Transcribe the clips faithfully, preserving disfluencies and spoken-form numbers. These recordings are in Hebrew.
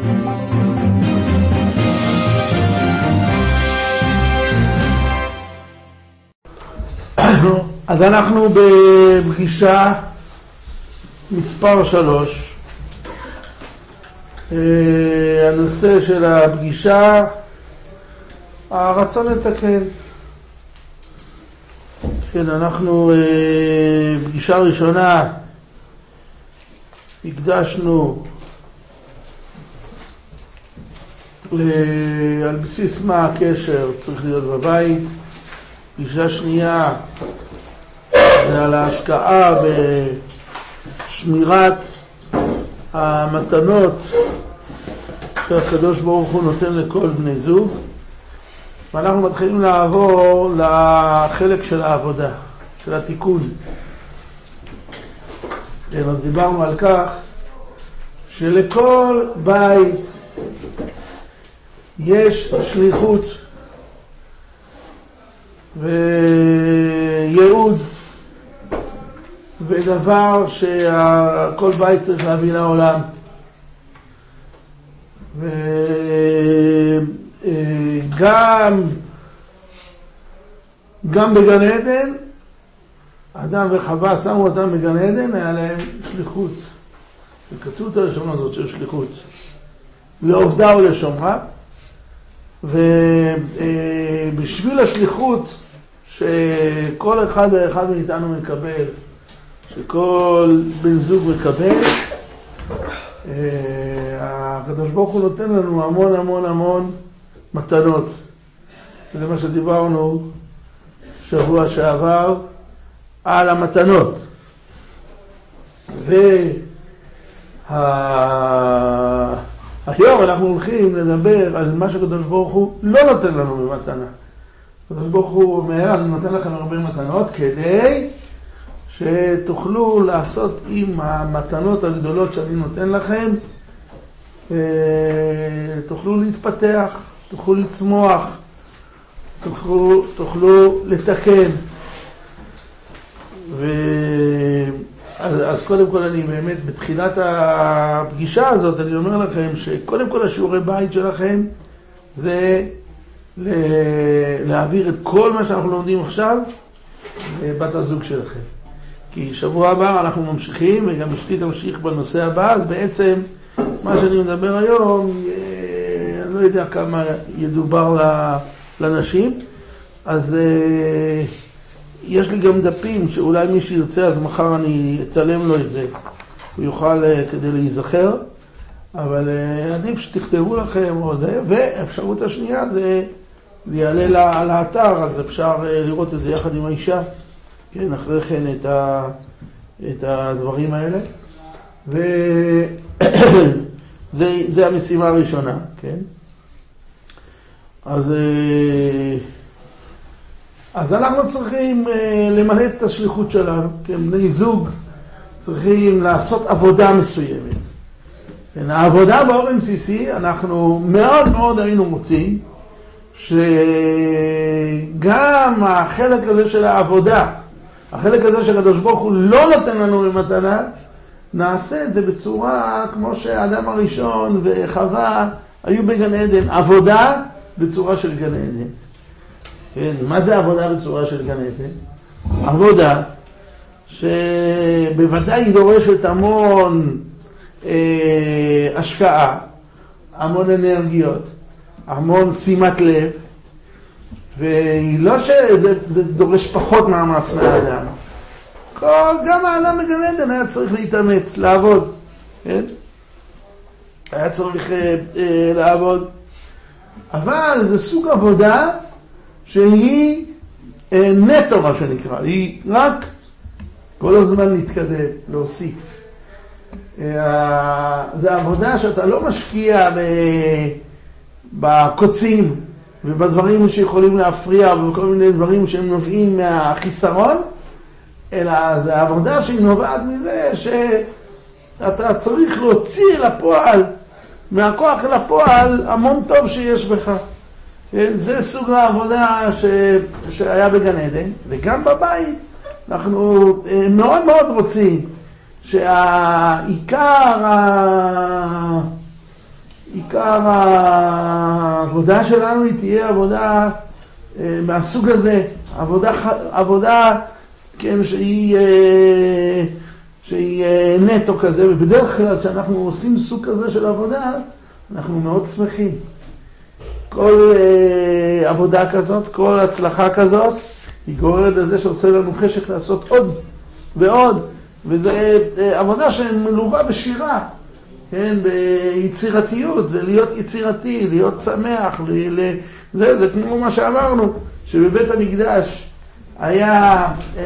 אז אנחנו בפגישה מספר שלוש. הנושא של הפגישה, הרצון לתקן. כן, אנחנו פגישה ראשונה הקדשנו על בסיס מה הקשר צריך להיות בבית. פגישה שנייה זה על ההשקעה בשמירת המתנות שהקדוש ברוך הוא נותן לכל בני זוג, ואנחנו מתחילים לעבור לחלק של העבודה, של התיקון. אז דיברנו על כך שלכל בית יש שליחות וייעוד ודבר שכל בית צריך להביא לעולם. וגם גם בגן עדן, אדם וחווה שמו אותם בגן עדן, היה להם שליחות. וכתוב את הלשון הזאת של שליחות. לעובדה ולשומרה. ובשביל השליחות שכל אחד ואחד מאיתנו מקבל, שכל בן זוג מקבל, הקדוש ברוך הוא נותן לנו המון המון המון מתנות. זה מה שדיברנו שבוע שעבר על המתנות. והיום אנחנו הולכים לדבר על מה שהקדוש ברוך הוא לא נותן לנו במתנה. הקדוש ברוך הוא אומר, אני נותן לכם הרבה מתנות כדי שתוכלו לעשות עם המתנות הגדולות שאני נותן לכם, תוכלו להתפתח, תוכלו לצמוח, תוכלו, תוכלו לתקן. ו... אז, אז קודם כל אני באמת בתחילת הפגישה הזאת אני אומר לכם שקודם כל השיעורי בית שלכם זה להעביר את כל מה שאנחנו לומדים עכשיו לבת הזוג שלכם. כי שבוע הבא אנחנו ממשיכים, וגם אשתי תמשיך בנושא הבא, אז בעצם מה שאני מדבר היום, אני לא יודע כמה ידובר לנשים, אז יש לי גם דפים שאולי מי שירצה, אז מחר אני אצלם לו את זה, הוא יוכל כדי להיזכר, אבל עדיף שתכתבו לכם או זה, ואפשרות השנייה זה יעלה לאתר, אז אפשר לראות את זה יחד עם האישה. כן, אחרי כן את, ה, את הדברים האלה. וזה זה המשימה הראשונה, כן? אז, אז אנחנו צריכים למלא את השליחות שלנו, כן? בני זוג צריכים לעשות עבודה מסוימת. כן? העבודה באופן בסיסי, אנחנו מאוד מאוד היינו מוצאים, שגם החלק הזה של העבודה, החלק הזה שהקדוש ברוך הוא לא נותן לנו במתנה, נעשה את זה בצורה כמו שהאדם הראשון וחווה היו בגן עדן, עבודה בצורה של גן עדן. כן, מה זה עבודה בצורה של גן עדן? עבודה שבוודאי היא דורשת המון אה, השקעה, המון אנרגיות, המון שימת לב, והיא לא שזה זה דורש פחות מאמץ מהאדם. כל, גם האדם בגן עדן היה צריך להתאמץ, לעבוד. כן? היה צריך אה, אה, לעבוד. אבל זה סוג עבודה שהיא אה, נטו, מה שנקרא. היא רק כל הזמן להתקדם, להוסיף. אה, זה עבודה שאתה לא משקיע ב... בקוצים ובדברים שיכולים להפריע ובכל מיני דברים שהם נובעים מהחיסרון, אלא זה עבודה שהיא נובעת מזה שאתה צריך להוציא לפועל, מהכוח לפועל, המון טוב שיש בך. זה סוג העבודה ש... שהיה בגן עדן, וגם בבית אנחנו מאוד מאוד רוצים שהעיקר ה... עיקר העבודה שלנו היא תהיה עבודה מהסוג הזה, עבודה, עבודה כן, שהיא, שהיא נטו כזה, ובדרך כלל כשאנחנו עושים סוג כזה של עבודה, אנחנו מאוד שמחים. כל עבודה כזאת, כל הצלחה כזאת, היא גוררת לזה שעושה לנו חשק לעשות עוד ועוד, וזו עבודה שמלווה בשירה, כן, ביצירתיות, זה להיות יצירתי, להיות שמח, ל... זה, זה כמו מה שאמרנו, שבבית המקדש היה, אה,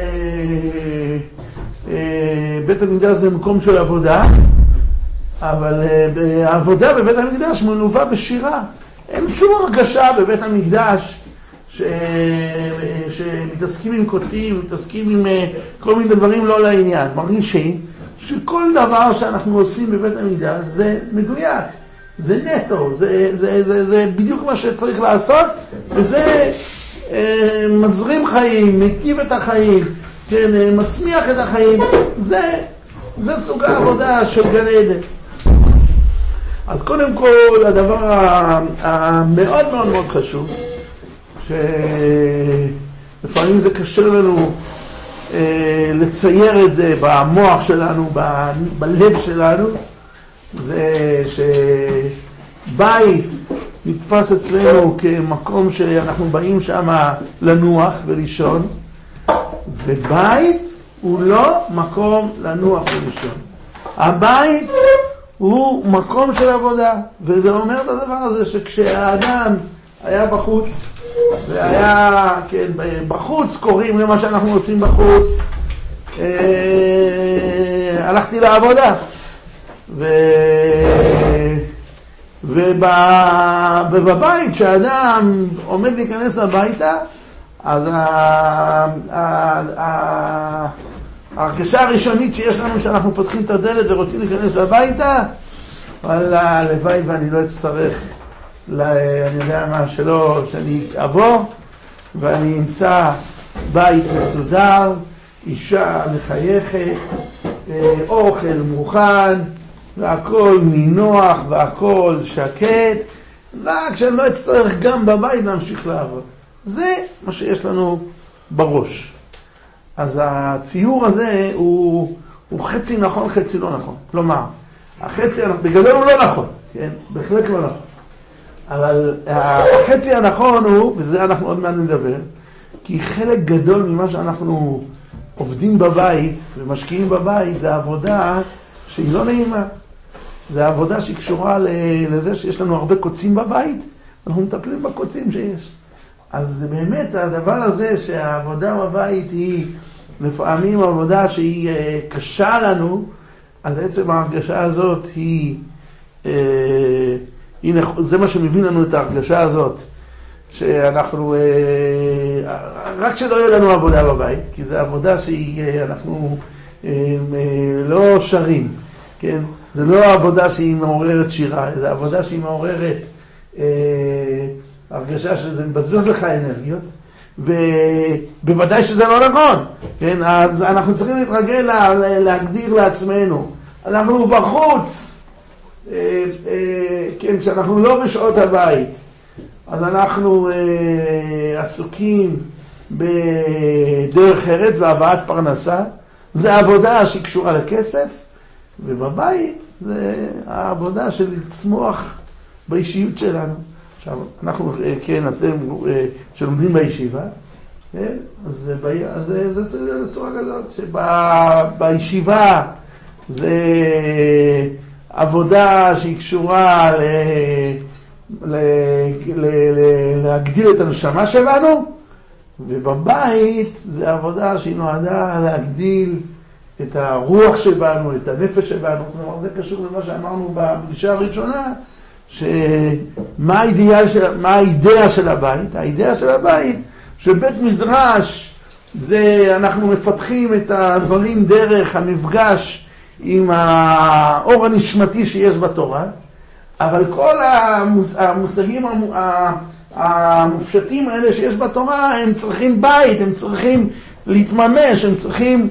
אה, בית המקדש זה מקום של עבודה, אבל אה, העבודה בבית המקדש מלווה בשירה. אין שום הרגשה בבית המקדש ש... שמתעסקים עם קוצים, מתעסקים עם כל מיני דברים לא לעניין. מרגישים שכל דבר שאנחנו עושים בבית המקדש זה מדויק, זה נטו, זה, זה, זה, זה בדיוק מה שצריך לעשות, וזה אה, מזרים חיים, מקיב את החיים, כן, מצמיח את החיים. זה, זה סוג העבודה של גן עדן. אז קודם כל, הדבר המאוד מאוד מאוד חשוב, שלפעמים זה קשה לנו אה, לצייר את זה במוח שלנו, ב, בלב שלנו, זה שבית נתפס אצלנו כמקום שאנחנו באים שם לנוח ולישון, ובית הוא לא מקום לנוח ולישון. הבית הוא מקום של עבודה, וזה אומר את הדבר הזה שכשהאדם היה בחוץ, והיה, כן, בחוץ קוראים למה שאנחנו עושים בחוץ, אה, הלכתי לעבודה, ו... ובבית שהאדם עומד להיכנס הביתה, אז ההרגשה הראשונית שיש לנו כשאנחנו פותחים את הדלת ורוצים להיכנס הביתה, וואלה, הלוואי ואני לא אצטרך, אני יודע מה, שלא, שאני אבוא ואני אמצא בית מסודר, אישה מחייכת, אוכל מוכן, והכל נינוח והכל שקט, רק שאני לא אצטרך גם בבית להמשיך לעבוד. זה מה שיש לנו בראש. אז הציור הזה הוא, הוא חצי נכון, חצי לא נכון. כלומר, החצי, בגדול הוא לא נכון, כן? בהחלט לא נכון. אבל החצי הנכון הוא, וזה אנחנו עוד מעט נדבר, כי חלק גדול ממה שאנחנו עובדים בבית ומשקיעים בבית, זה עבודה שהיא לא נעימה. זה עבודה שהיא קשורה לזה שיש לנו הרבה קוצים בבית, אנחנו מטפלים בקוצים שיש. אז באמת הדבר הזה שהעבודה בבית היא לפעמים עבודה שהיא קשה לנו, אז עצם ההרגשה הזאת היא, היא זה מה שמביא לנו את ההרגשה הזאת, שאנחנו, רק שלא יהיה לנו עבודה בבית, כי זו עבודה שהיא, אנחנו לא שרים, כן? זה לא עבודה שהיא מעוררת שירה, זו עבודה שהיא מעוררת אה, הרגשה שזה מבזבז לך אנרגיות, ובוודאי שזה לא נכון, כן? אז אנחנו צריכים להתרגל לה, להגדיר לעצמנו, אנחנו בחוץ, אה, אה, כן, כשאנחנו לא בשעות הבית, אז אנחנו אה, עסוקים בדרך ארץ והבאת פרנסה, זה עבודה שהיא קשורה לכסף, ובבית זה העבודה של לצמוח באישיות שלנו. עכשיו, אנחנו, כן, אתם שלומדים בישיבה, כן? אז זה, זה, זה צריך להיות בצורה כזאת, שבישיבה זה עבודה שהיא קשורה ל, ל, ל, ל, להגדיל את הנשמה שלנו, ובבית זה עבודה שהיא נועדה להגדיל את הרוח שבנו, את הנפש שבנו. כלומר, זה קשור למה שאמרנו בפגישה הראשונה, שמה האידאה של, מה האידאה של הבית? האידאה של הבית, שבית מדרש, זה אנחנו מפתחים את הדברים דרך המפגש עם האור הנשמתי שיש בתורה, אבל כל המושגים המופשטים האלה שיש בתורה, הם צריכים בית, הם צריכים להתממש, הם צריכים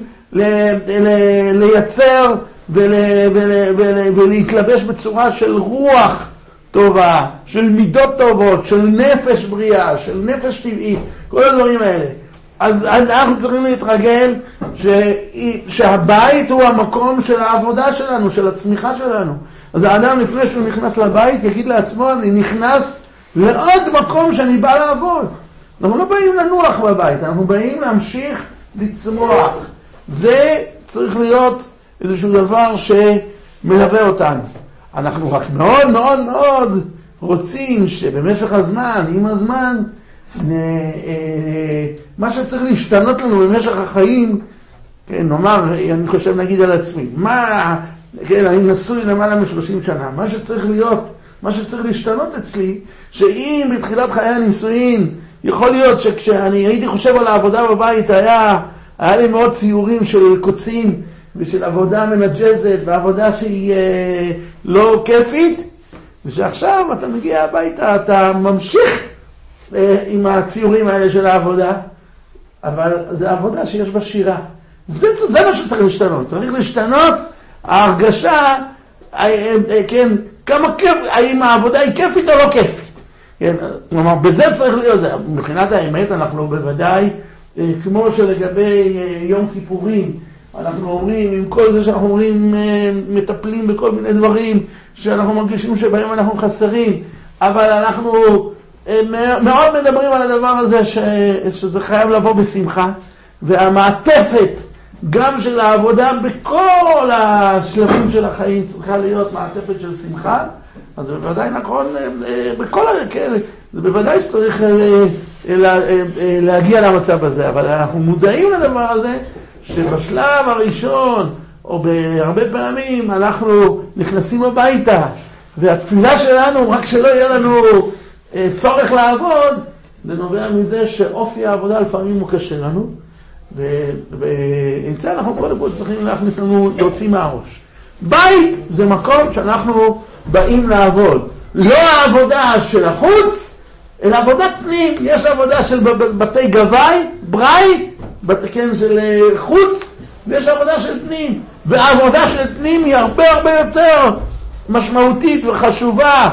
לייצר ולהתלבש בצורה של רוח טובה, של מידות טובות, של נפש בריאה, של נפש טבעית, כל הדברים האלה. אז אנחנו צריכים להתרגל ש... שהבית הוא המקום של העבודה שלנו, של הצמיחה שלנו. אז האדם לפני שהוא נכנס לבית יגיד לעצמו, אני נכנס לעוד מקום שאני בא לעבוד. אנחנו לא באים לנוח בבית, אנחנו באים להמשיך לצמוח. זה צריך להיות איזשהו דבר שמלווה אותנו. אנחנו רק מאוד מאוד מאוד רוצים שבמשך הזמן, עם הזמן, מה שצריך להשתנות לנו במשך החיים, כן, נאמר, אני חושב נגיד על עצמי, מה, כן, אני נשוי למעלה מ-שלושים שנה, מה שצריך להיות, מה שצריך להשתנות אצלי, שאם בתחילת חיי הנישואין, יכול להיות שכשאני הייתי חושב על העבודה בבית, היה, היה לי מאוד ציורים של קוצים, ושל עבודה מנג'זת, ועבודה שהיא אה, לא כיפית, ושעכשיו אתה מגיע הביתה, אתה ממשיך אה, עם הציורים האלה של העבודה, אבל זה עבודה שיש בה שירה. זה, זה מה שצריך להשתנות. צריך להשתנות ההרגשה, אה, אה, אה, כן, כמה כיף, האם העבודה היא כיפית או לא כיפית. כן, כלומר, בזה צריך להיות, זה, מבחינת האמת אנחנו בוודאי, אה, כמו שלגבי אה, יום כיפורים, אנחנו אומרים, עם כל זה שאנחנו אומרים, מטפלים בכל מיני דברים, שאנחנו מרגישים שבהם אנחנו חסרים, אבל אנחנו מאוד מדברים על הדבר הזה, שזה חייב לבוא בשמחה, והמעטפת, גם של העבודה בכל השלבים של החיים, צריכה להיות מעטפת של שמחה, אז זה בוודאי נכון, בכל כן, זה בוודאי שצריך להגיע למצב הזה, אבל אנחנו מודעים לדבר הזה, שבשלב הראשון, או בהרבה פעמים, אנחנו נכנסים הביתה, והתפילה שלנו, רק שלא יהיה לנו צורך לעבוד, זה נובע מזה שאופי העבודה לפעמים הוא קשה לנו, ועם זה אנחנו קודם כל צריכים להכניס לנו, להוציא מהראש. בית זה מקום שאנחנו באים לעבוד. לא העבודה של החוץ, אלא עבודת פנים. יש עבודה של בתי גווי, ברי, כן, של חוץ, ויש עבודה של פנים. והעבודה של פנים היא הרבה הרבה יותר משמעותית וחשובה,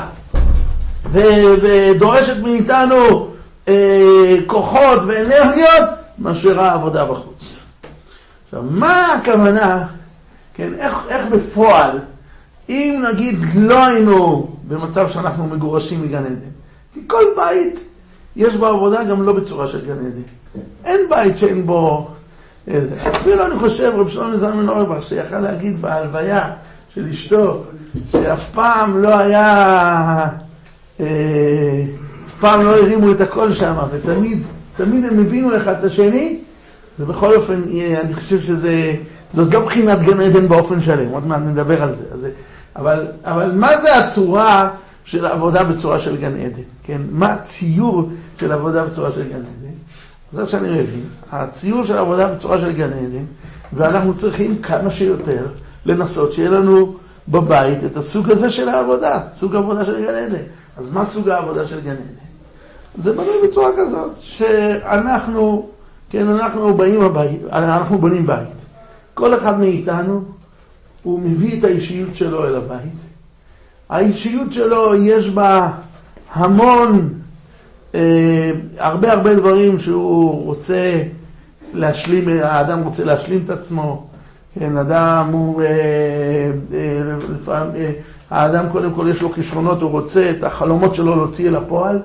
ודורשת מאיתנו אה, כוחות ואנרגיות, מאשר העבודה בחוץ. עכשיו, מה הכוונה, כן, איך, איך בפועל, אם נגיד לא היינו במצב שאנחנו מגורשים מגן עדן, כי כל בית יש בו עבודה גם לא בצורה של גן עדן. אין בית שאין בו איזה. אפילו אני חושב, רב שלום זלמן אוירבך, שיכל להגיד בהלוויה של אשתו, שאף פעם לא היה, אה, אף פעם לא הרימו את הכל שם, ותמיד, תמיד הם הבינו אחד את השני, ובכל אופן, אני חושב שזה, זאת לא בחינת גן עדן באופן שלם, עוד מעט נדבר על זה. אז, אבל, אבל מה זה הצורה של העבודה בצורה של גן עדן? כן? מה הציור של עבודה בצורה של גן עדן? זה שאני מבין, הציור של העבודה בצורה של גן עדן, ואנחנו צריכים כמה שיותר לנסות שיהיה לנו בבית את הסוג הזה של העבודה, סוג העבודה של גן עדן. אז מה סוג העבודה של גן עדן? זה בנוי בצורה כזאת, שאנחנו, כן, אנחנו באים הבית, אנחנו בונים בית. כל אחד מאיתנו, הוא מביא את האישיות שלו אל הבית. האישיות שלו יש בה המון, אה, הרבה הרבה דברים שהוא רוצה להשלים, האדם רוצה להשלים את עצמו. כן, אדם הוא, אה, אה, לפעמים, אה, האדם קודם כל יש לו כישרונות, הוא רוצה את החלומות שלו להוציא אל הפועל,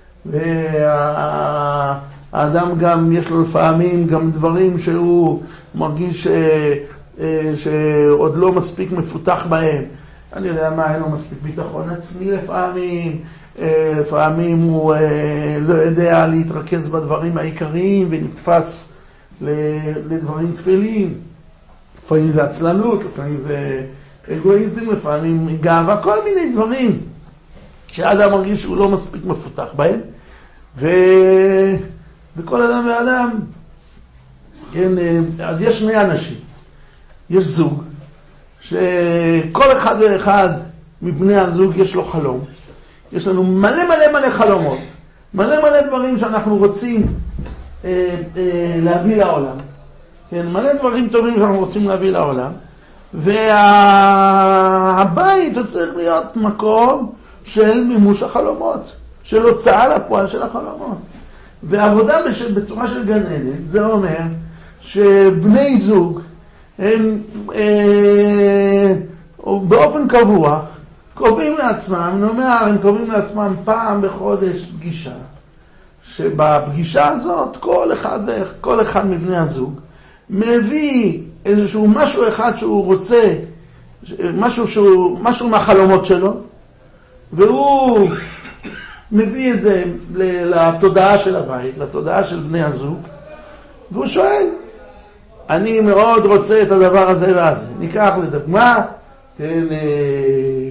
והאדם גם יש לו לפעמים גם דברים שהוא מרגיש אה, אה, שעוד לא מספיק מפותח בהם. אני יודע מה, אין לו מספיק ביטחון עצמי לפעמים, לפעמים הוא לא יודע להתרכז בדברים העיקריים ונתפס לדברים תפלים. לפעמים זה עצלנות, לפעמים זה אגואיזם, לפעמים גאווה, כל מיני דברים שהאדם מרגיש שהוא לא מספיק מפותח בהם. ו... וכל אדם ואדם, כן, אז יש שני אנשים, יש זוג, שכל אחד ואחד מבני הזוג יש לו חלום. יש לנו מלא מלא מלא חלומות, מלא מלא דברים שאנחנו רוצים אה, אה, להביא לעולם. כן, מלא דברים טובים שאנחנו רוצים להביא לעולם. והבית הוא צריך להיות מקום של מימוש החלומות, של הוצאה לפועל של החלומות. ועבודה בצורה של גן עדן, זה אומר שבני זוג הם אה, באופן קבוע קובעים לעצמם, נאמר, הם קובעים לעצמם פעם בחודש פגישה, שבפגישה הזאת כל אחד, כל אחד מבני הזוג מביא איזשהו משהו אחד שהוא רוצה, משהו, שהוא, משהו מהחלומות שלו, והוא מביא את זה לתודעה של הבית, לתודעה של בני הזוג, והוא שואל, אני מאוד רוצה את הדבר הזה והזה. ניקח לדוגמה, כן, אה,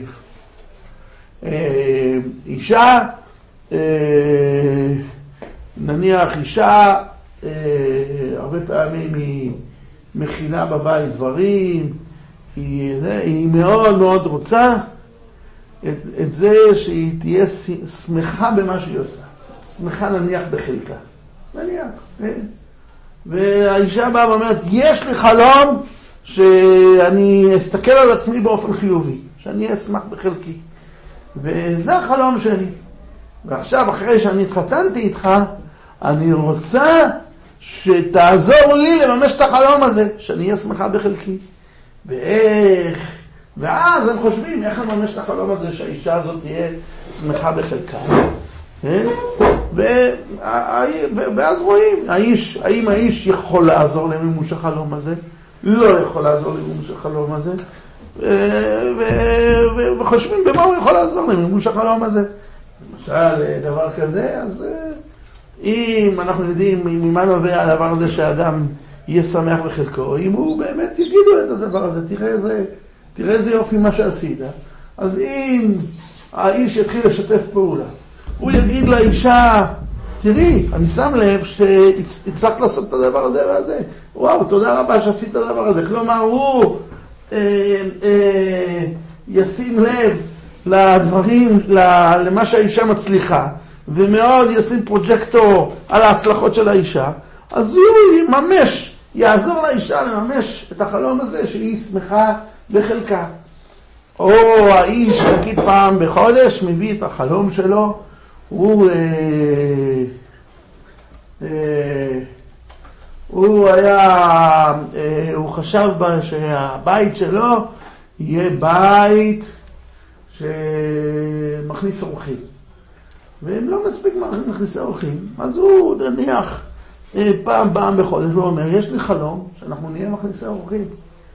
אה, אישה, אה, נניח אישה, אה, הרבה פעמים היא מכינה בבית דברים, היא, זה, היא מאוד מאוד רוצה את, את זה שהיא תהיה שמחה במה שהיא עושה. שמחה נניח בחלקה. נניח, כן. והאישה באה ואומרת, יש לי חלום שאני אסתכל על עצמי באופן חיובי, שאני אשמח בחלקי. וזה החלום שלי. ועכשיו, אחרי שאני התחתנתי איתך, אני רוצה שתעזור לי לממש את החלום הזה, שאני אשמחה בחלקי. ואיך? ואז הם חושבים איך לממש את החלום הזה, שהאישה הזאת תהיה שמחה בחלקה. כן? ואז רואים, האיש, האם האיש יכול לעזור למימוש החלום הזה? לא יכול לעזור למימוש החלום הזה. וחושבים במה הוא יכול לעזור למימוש החלום הזה. למשל, דבר כזה, אז אם אנחנו יודעים ממה נובע הדבר הזה שהאדם יהיה שמח בחלקו, אם הוא באמת יגידו את הדבר הזה, תראה איזה, תראה איזה יופי מה שעשית. אז אם האיש יתחיל לשתף פעולה, הוא יגיד לאישה, תראי, אני שם לב שהצלחת לעשות את הדבר הזה והזה. וואו, תודה רבה שעשית את הדבר הזה. כלומר, הוא אה, אה, ישים לב לדברים, למה שהאישה מצליחה, ומאוד ישים פרוג'קטור על ההצלחות של האישה, אז הוא יממש, יעזור לאישה לממש את החלום הזה שהיא שמחה בחלקה. או האיש, נגיד פעם בחודש, מביא את החלום שלו, הוא, אה, אה, הוא היה, אה, הוא חשב שהבית שלו יהיה בית שמכניס אורחים. והם לא מספיק מכניסי אורחים. אז הוא נניח אה, פעם פעם בחודש, הוא אומר, יש לי חלום שאנחנו נהיה מכניסי אורחים.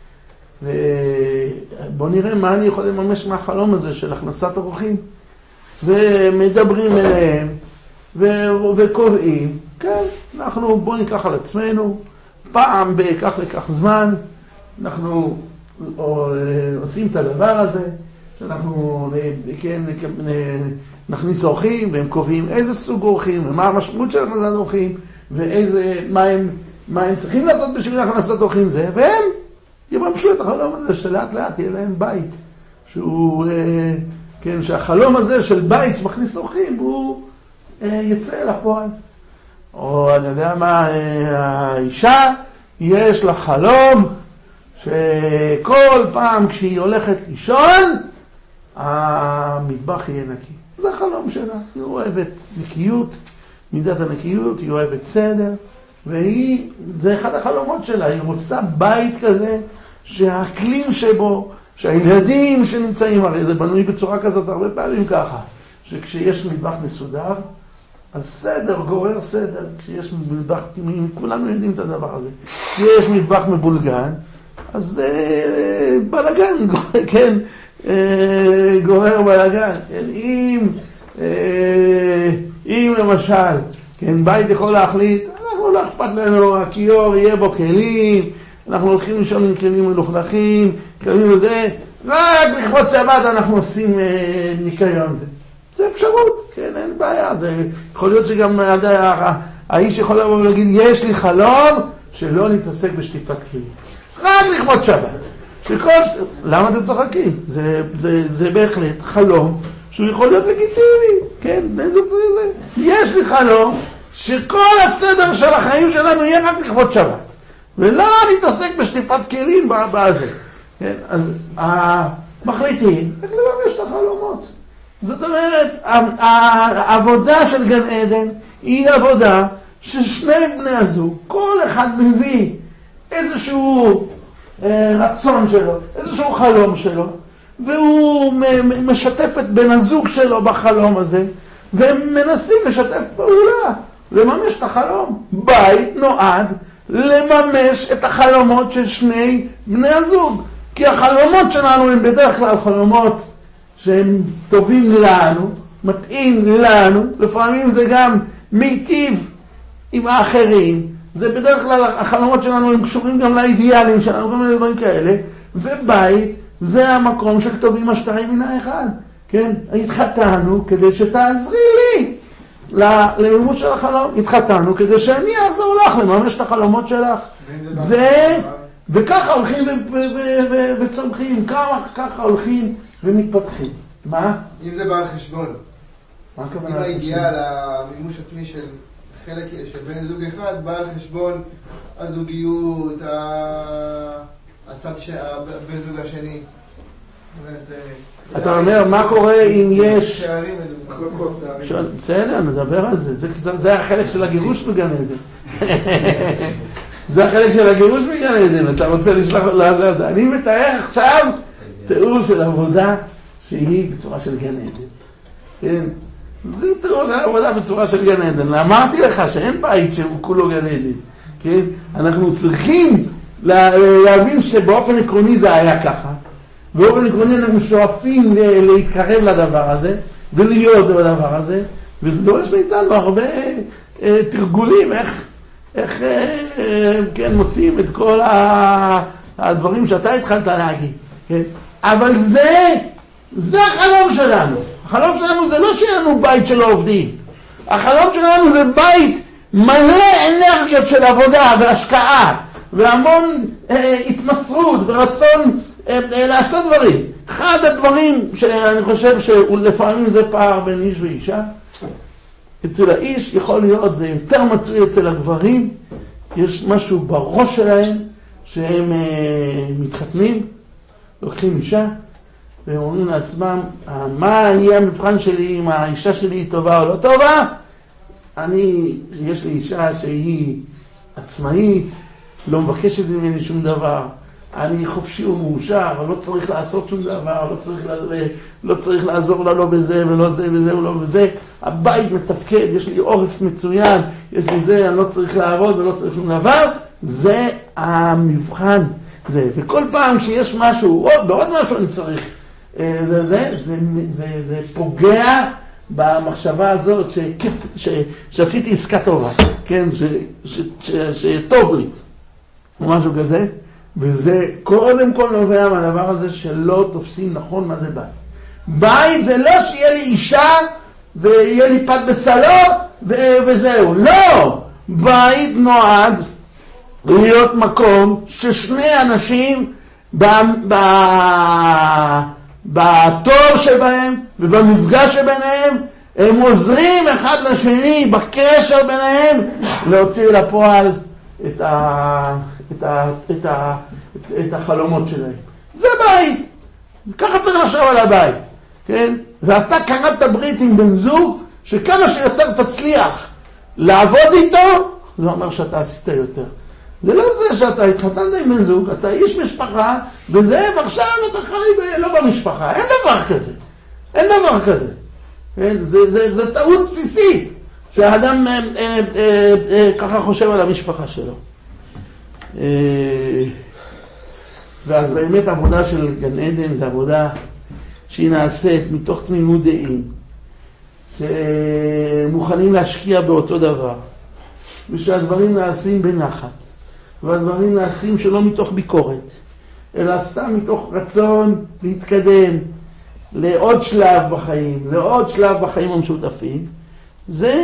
ובוא נראה מה אני יכול לממש מהחלום הזה של הכנסת אורחים. ומדברים אליהם, ו- וקובעים, כן, אנחנו בוא ניקח על עצמנו, פעם בכך לכך זמן, אנחנו או, עושים את הדבר הזה, שאנחנו כן, נכניס אורחים, והם קובעים איזה סוג אורחים, ומה המשמעות של הכנסת אורחים, ואיזה, מה הם, מה הם צריכים לעשות בשביל הכנסת אורחים זה, והם יממשו את החלום הזה שלאט לאט יהיה להם בית, שהוא... כן, שהחלום הזה של בית מכניס אורחים, הוא אה, יצא לפועל. או אני יודע מה, אה, האישה, יש לה חלום, שכל פעם כשהיא הולכת לישון, המטבח יהיה נקי. זה החלום שלה. היא אוהבת נקיות, מידת הנקיות, היא אוהבת סדר, והיא, זה אחד החלומות שלה, היא רוצה בית כזה, שהאקלים שבו, שהילדים שנמצאים, הרי זה בנוי בצורה כזאת הרבה פעמים ככה, שכשיש מטבח מסודר, אז סדר גורר סדר. כשיש מטבח תימים, כולנו יודעים את הדבר הזה. כשיש מטבח מבולגן, אז אה, בלגן, כן, אה, גורר בלגן. כן, אם, אה, אם למשל, כן, בית יכול להחליט, אנחנו לא אכפת לנו, הכיור יהיה בו כלים, אנחנו הולכים לישון עם כלים מלוכלכים, כלים וזה, רק לכבוד שבת אנחנו עושים אה, ניקיון. זה. זה אפשרות, כן, אין בעיה. זה יכול להיות שגם האיש יכול לבוא ולהגיד, יש לי חלום שלא נתעסק בשטיפת כלים. רק לכבוד שבת. שכל... למה אתם צוחקים? זה, זה, זה בהחלט חלום שהוא יכול להיות לגיטימי, כן? זה, זה, זה. יש לי חלום שכל הסדר של החיים שלנו יהיה רק לכבוד שבת. ולא נתעסק בשטיפת כלים בזה. כן? אז המחליטים, איך לממש את החלומות? זאת אומרת, העבודה של גן עדן היא עבודה ששני בני הזוג, כל אחד מביא איזשהו רצון שלו, איזשהו חלום שלו, והוא משתף את בן הזוג שלו בחלום הזה, והם מנסים לשתף פעולה, לממש את החלום. בית נועד לממש את החלומות של שני בני הזוג, כי החלומות שלנו הם בדרך כלל חלומות שהם טובים לנו, מתאים לנו, לפעמים זה גם מיטיב עם האחרים, זה בדרך כלל החלומות שלנו הם קשורים גם לאידיאלים שלנו, גם לדברים כאלה, ובית זה המקום של טובים השתיים מן האחד, כן? התחתנו כדי שתעזרי לי למימוש של החלום, התחתנו כדי שאני אעזור לך לממש את החלומות שלך, זה, וככה הולכים וצומחים, ככה הולכים ומתפתחים. מה? אם זה בעל חשבון, מה הכוונה? אם האידיאל, המימוש עצמי של חלק של בן זוג אחד, בעל חשבון הזוגיות, הצד של בן זוג השני. אתה אומר, מה קורה אם יש... בסדר, נדבר על זה. זה החלק של הגירוש בגן עדן. זה החלק של הגירוש בגן עדן. אתה רוצה לשלוח לזה. אני מתאר עכשיו תיאור של עבודה שהיא בצורה של גן עדן. כן? זה תיאור של עבודה בצורה של גן עדן. אמרתי לך שאין בית שהוא כולו גן עדן. כן? אנחנו צריכים להבין שבאופן עקרוני זה היה ככה. באופן עקרוני אנחנו שואפים להתקרב לדבר הזה, ולהיות בדבר הזה, וזה דורש מאיתנו הרבה אה, תרגולים, איך, איך אה, אה, כן, מוצאים את כל הדברים שאתה התחלת להגיד. כן? אבל זה, זה החלום שלנו. החלום שלנו זה לא שיהיה לנו בית של עובדים. החלום שלנו זה בית מלא אנרגיות של עבודה והשקעה, והמון אה, התמסרות ורצון אה, לעשות דברים. אחד הדברים שאני חושב שלפעמים זה פער בין איש ואישה. אצל האיש יכול להיות זה יותר מצוי אצל הגברים. יש משהו בראש שלהם שהם אה, מתחתנים, לוקחים אישה, והם אומרים לעצמם, מה יהיה המבחן שלי אם האישה שלי היא טובה או לא טובה? אני, יש לי אישה שהיא עצמאית, לא מבקשת ממני שום דבר, אני חופשי ומאושר, לא צריך לעשות שום דבר, לא צריך, לא צריך לעזור לה לא בזה ולא זה וזה ולא בזה, הבית מתפקד, יש לי עורף מצוין, יש לי זה, אני לא צריך לעבוד ולא צריך שום דבר, זה המבחן. זה. וכל פעם שיש משהו, או בעוד משהו אני צריך, זה, זה, זה, זה, זה, זה פוגע במחשבה הזאת שכיף, ש, שעשיתי עסקה טובה, כן, ש, ש, ש, ש, שטוב לי, או משהו כזה, וזה קודם כל נובע מהדבר הזה שלא תופסים נכון מה זה בית. בית זה לא שיהיה לי אישה ויהיה לי פת בסלו ו- וזהו, לא! בית נועד להיות מקום ששני אנשים ב- ב- בטוב שבהם ובמפגש שביניהם הם עוזרים אחד לשני בקשר ביניהם להוציא לפועל את ה... את ה... את ה... את החלומות שלהם. זה בית. ככה צריך לחשוב על הבית. כן? ואתה קראת ברית עם בן זוג שכמה שיותר תצליח לעבוד איתו, זה אומר שאתה עשית יותר. זה לא זה שאתה התחתנת עם בן זוג, אתה איש משפחה, וזה, ועכשיו אתה חי לא במשפחה. אין דבר כזה. אין דבר כזה. כן? זה, זה, זה טעות בסיסית שהאדם אה, אה, אה, אה, ככה חושב על המשפחה שלו. אה, ואז באמת העבודה של גן עדן זה עבודה שהיא נעשית מתוך תמימות דעים, שמוכנים להשקיע באותו דבר, ושהדברים נעשים בנחת, והדברים נעשים שלא מתוך ביקורת, אלא סתם מתוך רצון להתקדם לעוד שלב בחיים, לעוד שלב בחיים המשותפים. זה,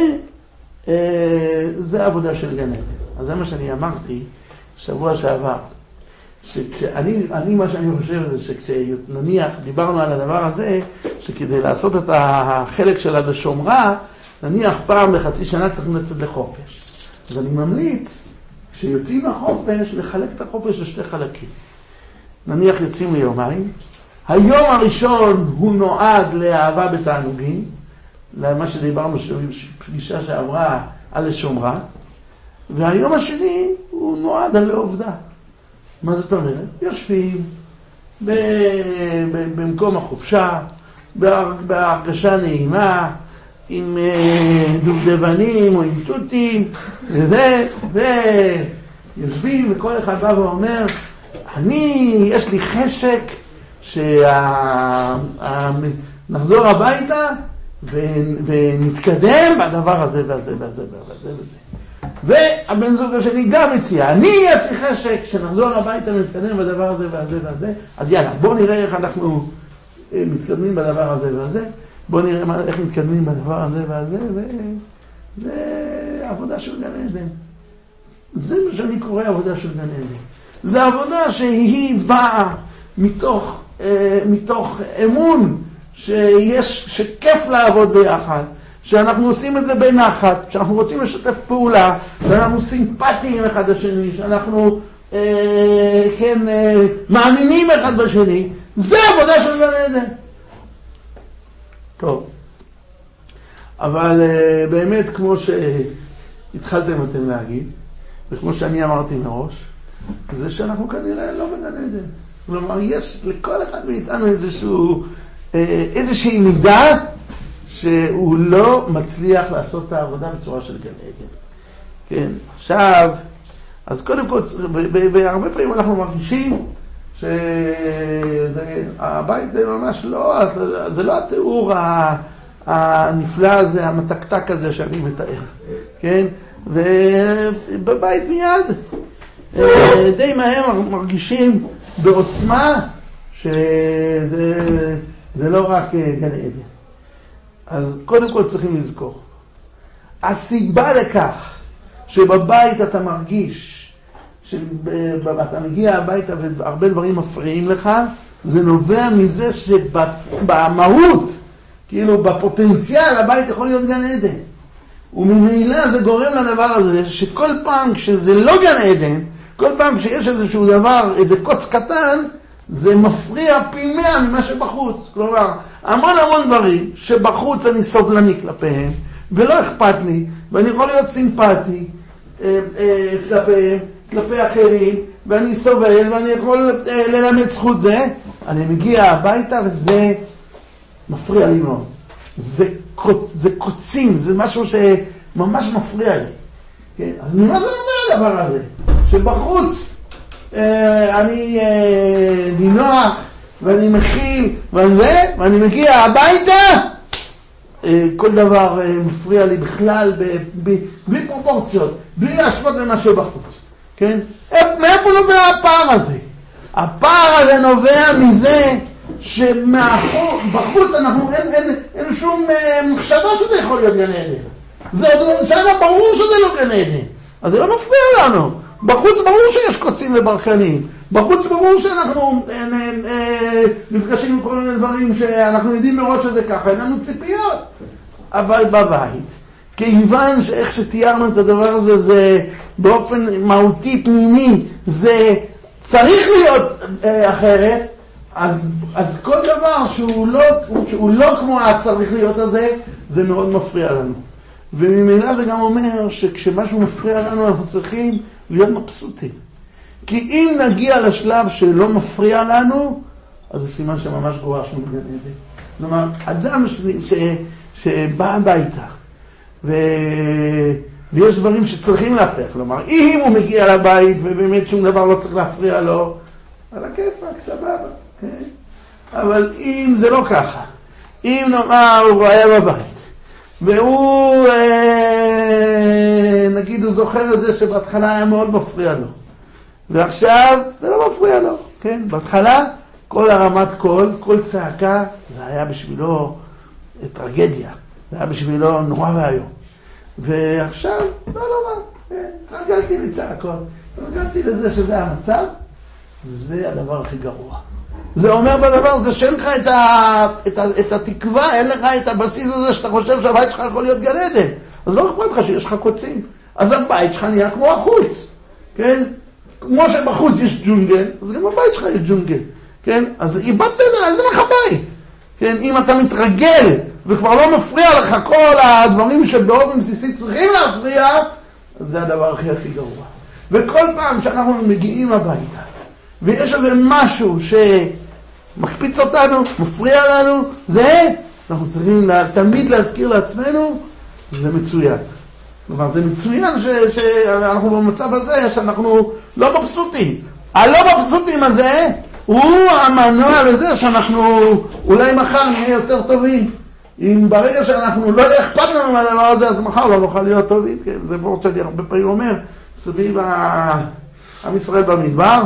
זה העבודה של גן עדן. אז זה מה שאני אמרתי שבוע שעבר. שכשאני, אני מה שאני חושב זה שכשנניח דיברנו על הדבר הזה, שכדי לעשות את החלק של השומרה, נניח פעם בחצי שנה צריכים לצאת לחופש. אז אני ממליץ, כשיוצאים לחופש, לחלק את החופש לשתי חלקים. נניח יוצאים ליומיים, היום הראשון הוא נועד לאהבה בתענוגים, למה שדיברנו פגישה שעברה על השומרה, והיום השני הוא נועד על לעובדה. מה זאת אומרת? יושבים במקום החופשה, בהרגשה נעימה, עם דובדבנים או עם תותים, וזה, ויושבים וכל אחד בא ואומר, אני, יש לי חשק שנחזור הביתה ונתקדם בדבר הזה והזה והזה והזה וזה. והבן זוג השני גם הציע, אני יש לי חשק שנחזור הביתה ונתקדם בדבר הזה והזה והזה, אז יאללה, בואו נראה איך אנחנו מתקדמים בדבר הזה והזה, בואו נראה איך מתקדמים בדבר הזה והזה, וזה עבודה של גן עדן. זה מה שאני קורא עבודה של גן עדן. זה עבודה שהיא באה מתוך, אה, מתוך אמון שיש, שכיף לעבוד ביחד, שאנחנו עושים את זה בנחת, שאנחנו רוצים לשתף פעולה, שאנחנו סימפטיים אחד לשני, שאנחנו אה, כן, אה, מאמינים אחד בשני. זה עבודה של גן עדן. טוב. אבל אה, באמת כמו שהתחלתם אתם להגיד, וכמו שאני אמרתי מראש, זה שאנחנו כנראה לא בגן עדן. כלומר, יש לכל אחד מאיתנו איזשהו, אה, איזושהי מידה שהוא לא מצליח לעשות את העבודה בצורה של גן עדן. כן, עכשיו, אז קודם כל, והרבה פעמים אנחנו מרגישים שהבית זה ממש לא, זה לא התיאור הנפלא הזה, המתקתק הזה שאני מתאר. כן? ובבית מיד די מהר מרגישים בעוצמה שזה זה לא רק גן עדן. אז קודם כל צריכים לזכור, הסיבה לכך שבבית אתה מרגיש שאתה מגיע הביתה והרבה דברים מפריעים לך, זה נובע מזה שבמהות, כאילו בפוטנציאל הבית יכול להיות גן עדן. וממילא זה גורם לדבר הזה שכל פעם כשזה לא גן עדן, כל פעם כשיש איזשהו דבר, איזה קוץ קטן, זה מפריע פי מאה ממה שבחוץ. כלומר, המון המון דברים שבחוץ אני סובלני כלפיהם, ולא אכפת לי, ואני יכול להיות סימפטי אה, אה, כלפיהם, כלפי אחרים, ואני סובל, ואני יכול אה, ללמד זכות זה, אני מגיע הביתה וזה מפריע לי מאוד. זה, זה קוצים, זה משהו שממש מפריע לי. כן? אז ממה זה אומר הדבר הזה? שבחוץ אה, אני אה, נינוח, ואני מכיל, וזה, ואני מגיע הביתה, אה, כל דבר אה, מפריע לי בכלל, ב, ב, בלי פרופורציות, בלי להשוות למה שבחוץ. כן? מאיפה נובע הפער הזה? הפער הזה נובע מזה שבחוץ אנחנו, אין, אין, אין שום אה, מחשבה שזה יכול להיות גן עדן. זה שם ברור שזה לא גן עדן. אז זה לא מפריע לנו. בחוץ ברור שיש קוצים וברקנים. בחוץ ברור שאנחנו אה, אה, אה, נפגשים עם כל מיני דברים שאנחנו יודעים מראש שזה ככה, אין לנו ציפיות. אבל בבית, כיוון שאיך שתיארנו את הדבר הזה, זה באופן מהותי פנימי, זה צריך להיות אה, אחרת, אז, אז כל דבר שהוא לא, שהוא לא כמו הצריך להיות הזה, זה מאוד מפריע לנו. וממילא זה גם אומר שכשמשהו מפריע לנו, אנחנו צריכים להיות מבסוטים. כי אם נגיע לשלב שלא מפריע לנו, אז זה סימן שממש גורשנו בגן עדן. כלומר, אדם ש, ש, שבא הביתה, ו... ויש דברים שצריכים להפריע. כלומר, אם הוא מגיע לבית ובאמת שום דבר לא צריך להפריע לו, על הכיפק, סבבה. Okay. אבל אם זה לא ככה, אם נאמר הוא היה בבית, והוא, אה, נגיד, הוא זוכר את זה שבהתחלה היה מאוד מפריע לו, ועכשיו זה לא מפריע לו, כן? בהתחלה, כל הרמת קול, כל צעקה, זה היה בשבילו טרגדיה, זה היה בשבילו נורא והיום. ועכשיו, לא נורא, התרגלתי לצעקות, התרגלתי לזה שזה המצב, זה הדבר הכי גרוע. זה אומר בדבר הזה שאין לך את, ה, את, ה, את התקווה, אין לך את הבסיס הזה שאתה חושב שהבית שלך יכול להיות גן עדן. אז לא אכפת לך שיש לך קוצים. אז הבית שלך נהיה כמו החוץ. כן? כמו שבחוץ יש ג'ונגל, אז גם בבית שלך יש ג'ונגל. כן? אז איבדת את זה, זה לך בית. כן? אם אתה מתרגל, וכבר לא מפריע לך כל הדברים שבאופן בסיסי צריכים להפריע, אז זה הדבר הכי הכי גרוע. וכל פעם שאנחנו מגיעים הביתה, ויש איזה משהו שמקפיץ אותנו, מפריע לנו, זה, אנחנו צריכים לה, תמיד להזכיר לעצמנו, זה מצוין. כלומר, זה מצוין ש, שאנחנו במצב הזה, שאנחנו לא מבסוטים. הלא מבסוטים הזה, הוא המנוע לזה שאנחנו אולי מחר נהיה יותר טובים. אם ברגע שאנחנו לא אכפת לנו מהדבר הזה, אז מחר לא נוכל להיות טובים. כן? זה בורד שאני הרבה פעמים אומר, סביב עם ישראל במדבר,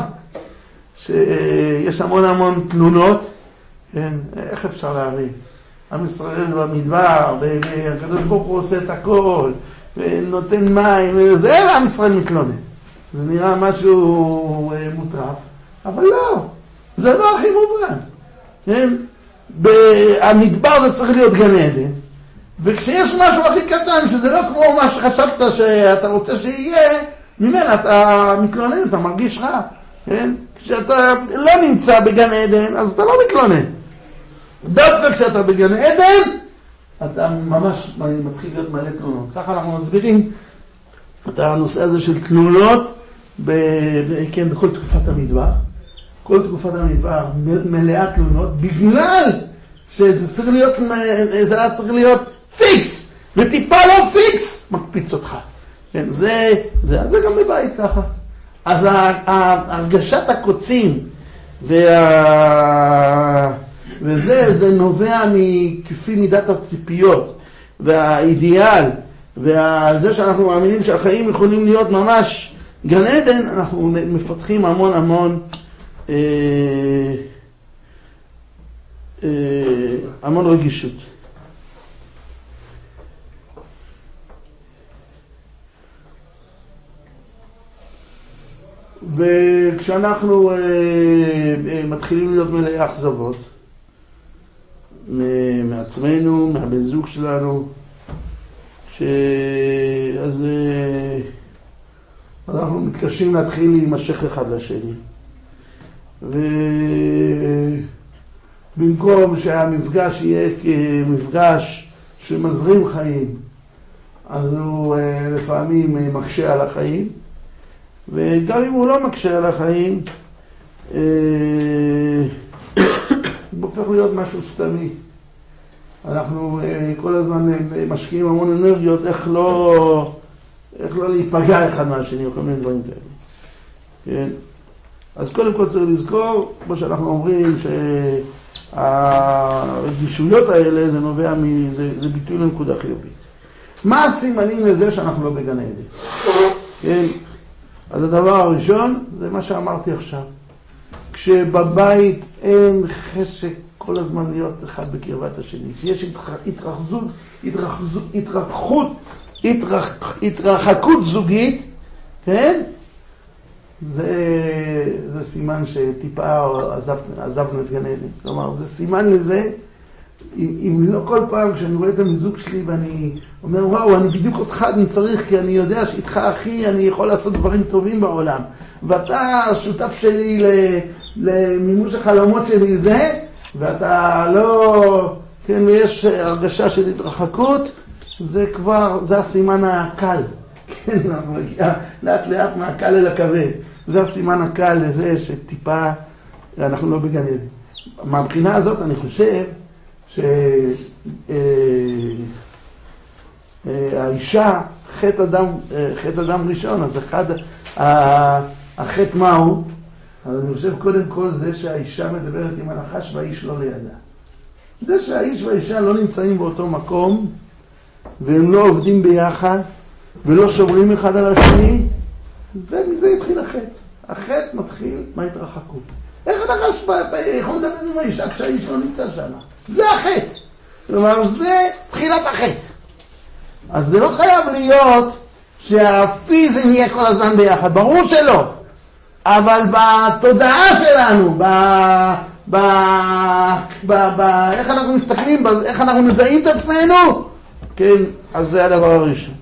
שיש המון המון תלונות. כן? איך אפשר להבין? עם ישראל במדבר, הקדוש ברוך הוא עושה את הכל, ונותן מים, וזה, עם ישראל מתלונן. זה נראה משהו מוטרף, אבל לא, זה לא הכי מובן. כן? במדבר זה צריך להיות גן עדן, וכשיש משהו הכי קטן, שזה לא כמו מה שחשבת שאתה רוצה שיהיה, ממנה אתה מתלונן, אתה מרגיש רע. כן? כשאתה לא נמצא בגן עדן, אז אתה לא מתלונן. דווקא כשאתה בגן עדן, אתה ממש מתחיל להיות מלא תלונות. ככה אנחנו מסבירים את הנושא הזה של תלונות ב, ב, כן, בכל תקופת המדבר. כל תקופת המדבר מלאה תלונות, בגלל שזה צריך להיות, זה היה צריך להיות פיקס, וטיפה לא פיקס, מקפיץ אותך. כן, זה, זה, זה גם בבית ככה. אז הרגשת הקוצים וה... וזה, זה נובע מכפי מידת הציפיות והאידיאל ועל זה שאנחנו מאמינים שהחיים יכולים להיות ממש גן עדן, אנחנו מפתחים המון המון אה, אה, המון רגישות. וכשאנחנו אה, אה, מתחילים להיות מלאי אכזבות מעצמנו, מהבן זוג שלנו, ש... אז אנחנו מתקשים להתחיל להימשך אחד לשני. ובמקום שהמפגש יהיה כמפגש שמזרים חיים, אז הוא לפעמים מקשה על החיים, וגם אם הוא לא מקשה על החיים, הוא הופך להיות משהו סתמי. אנחנו כל הזמן משקיעים המון אנרגיות איך לא, איך לא להיפגע אחד מהשני, או כל מיני דברים כאלה. כן? אז קודם כל צריך לזכור, כמו שאנחנו אומרים, שהרגישויות האלה זה נובע מזה, זה ביטוי לנקודה חיובית. מה הסימנים לזה שאנחנו לא בגן עדן? כן? אז הדבר הראשון זה מה שאמרתי עכשיו. כשבבית אין חשק כל הזמן להיות אחד בקרבת השני, כשיש התרחזות, התרחזות, התרחקות, התרח, התרחקות זוגית, כן? זה, זה סימן שטיפה עזב, עזבנו את גן עדן. כלומר, זה סימן לזה, אם, אם לא כל פעם כשאני רואה את המזוג שלי ואני אומר, וואו, אני בדיוק אותך אני צריך, כי אני יודע שאיתך אחי אני יכול לעשות דברים טובים בעולם, ואתה שותף שלי למימוש החלומות שלי זה, ואתה לא, כן, ויש הרגשה של התרחקות, זה כבר, זה הסימן הקל. כן, אנחנו מגיע לאט לאט מהקל אל הכבד. זה הסימן הקל לזה שטיפה אנחנו לא בגן עדן. מהבחינה הזאת אני חושב שהאישה, חטא אדם, חטא אדם ראשון, אז אחד, החטא מהו? אז אני חושב קודם כל זה שהאישה מדברת עם הנחש והאיש לא לידה. זה שהאיש והאישה לא נמצאים באותו מקום, והם לא עובדים ביחד, ולא שומרים אחד על השני, זה, מזה התחיל החטא. החטא מתחיל מההתרחקות. איך הנחש יכול לדבר עם האישה כשהאיש לא נמצא שם? זה החטא. כלומר, זה תחילת החטא. אז זה לא חייב להיות שהפיזים יהיה כל הזמן ביחד, ברור שלא. אבל בתודעה שלנו, ב... ב... ב... ב... איך אנחנו מסתכלים, איך אנחנו מזהים את עצמנו, כן, אז זה הדבר הראשון.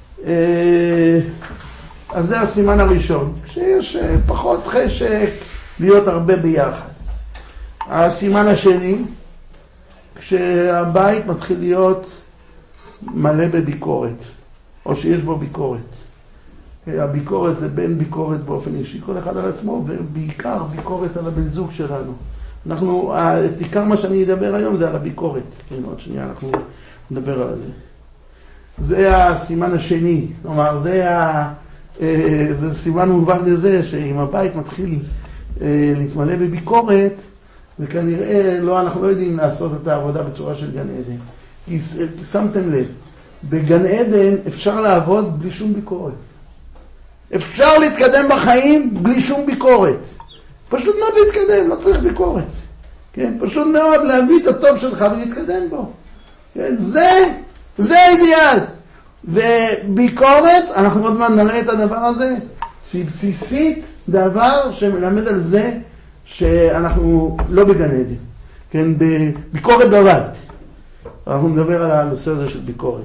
אז זה הסימן הראשון. כשיש פחות חשק, להיות הרבה ביחד. הסימן השני, כשהבית מתחיל להיות מלא בביקורת, או שיש בו ביקורת. הביקורת זה בין ביקורת באופן אישי, כל אחד על עצמו, ובעיקר ביקורת על הבן זוג שלנו. אנחנו, עיקר מה שאני אדבר היום זה על הביקורת. כן, עוד שנייה אנחנו נדבר על זה. זה הסימן השני, כלומר, זה, ה, זה סימן מובן לזה שאם הבית מתחיל להתמלא בביקורת, וכנראה לא, אנחנו לא יודעים לעשות את העבודה בצורה של גן עדן. כי שמתם לב, בגן עדן אפשר לעבוד בלי שום ביקורת. אפשר להתקדם בחיים בלי שום ביקורת. פשוט מאוד להתקדם, לא צריך ביקורת. כן, פשוט מאוד להביא את הטוב שלך ולהתקדם בו. כן, זה, זה האידיאל. וביקורת, אנחנו עוד מעט נראה את הדבר הזה, שהיא בסיסית דבר שמלמד על זה שאנחנו לא בגן עדן. כן, בביקורת בבית. אנחנו נדבר על הנושא הזה של ביקורת.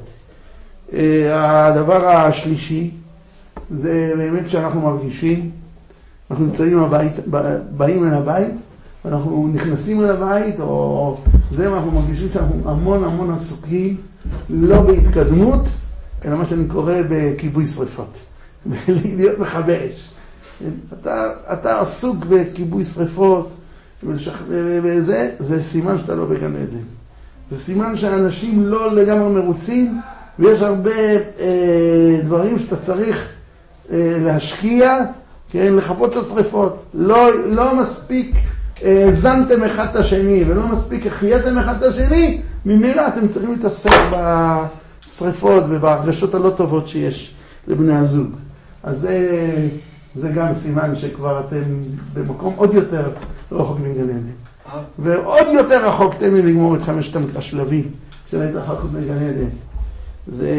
הדבר השלישי, זה באמת שאנחנו מרגישים, אנחנו נמצאים הבית, באים אל הבית, ואנחנו נכנסים אל הבית, או זה, ואנחנו מרגישים שאנחנו המון המון עסוקים, לא בהתקדמות, אלא מה שאני קורא בכיבוי שריפות, להיות מכבי אש. אתה, אתה עסוק בכיבוי שריפות, וזה, זה סימן שאתה לא בגן עדן. זה סימן שאנשים לא לגמרי מרוצים, ויש הרבה אה, דברים שאתה צריך אה, להשקיע, כן, לחפות לשריפות. לא, לא מספיק אה, זנתם אחד את השני, ולא מספיק החייתם אחד את השני, ממילא אתם צריכים להתעסק בשריפות ובהרגשות הלא טובות שיש לבני הזוג. אז זה, זה גם סימן שכבר אתם במקום עוד יותר רחוק מגן עדן. ועוד יותר רחוק תן לי לגמור את חמשת השלבים של ההתרחקות מגן עדן. זה,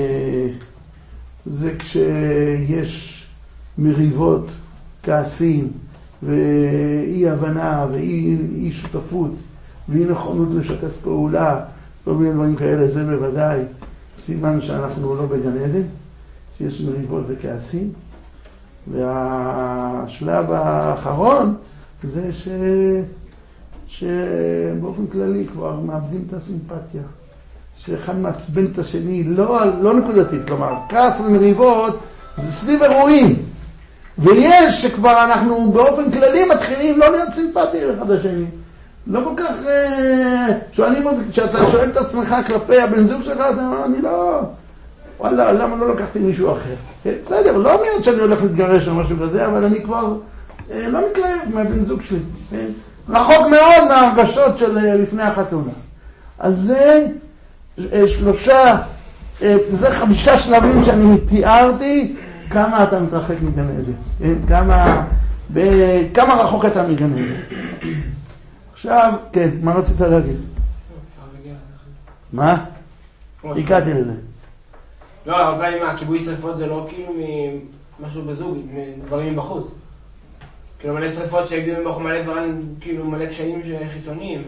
זה כשיש מריבות, כעסים, ואי הבנה, ואי אי שותפות, ואי נכונות לשתף פעולה, כל מיני דברים כאלה, זה בוודאי סימן שאנחנו לא בגן עדן, שיש מריבות וכעסים. והשלב האחרון זה ש... שבאופן כללי כבר מאבדים את הסימפתיה. שאחד מעצבן את השני, לא, לא נקודתית, כלומר, כעס ומריבות זה סביב אירועים. ויש שכבר אנחנו באופן כללי מתחילים לא להיות סימפטיים אחד לשני. לא כל כך שואלים, כשאתה שואל את עצמך כלפי הבן זוג שלך, אתה אומר, אני לא, וואלה, למה לא לקחתי מישהו אחר? בסדר, לא מיד שאני הולך להתגרש או משהו כזה, אבל אני כבר לא מתלהב מהבן זוג שלי. רחוק מאוד מההרגשות של לפני החתונה. אז זה שלושה, זה חמישה שלבים שאני תיארתי, כמה אתה מתרחק מגן עדן. כמה, כמה רחוק אתה מגן עדן. עכשיו, כן, מה רצית להגיד? מה? הגעתי לזה. לא, הרבה עם הכיבוי שריפות זה לא כאילו משהו בזוג, דברים בחוץ. כאילו מלא שריפות שהגדירו מבחור מלא דברים, כאילו מלא קשיים חיצוניים.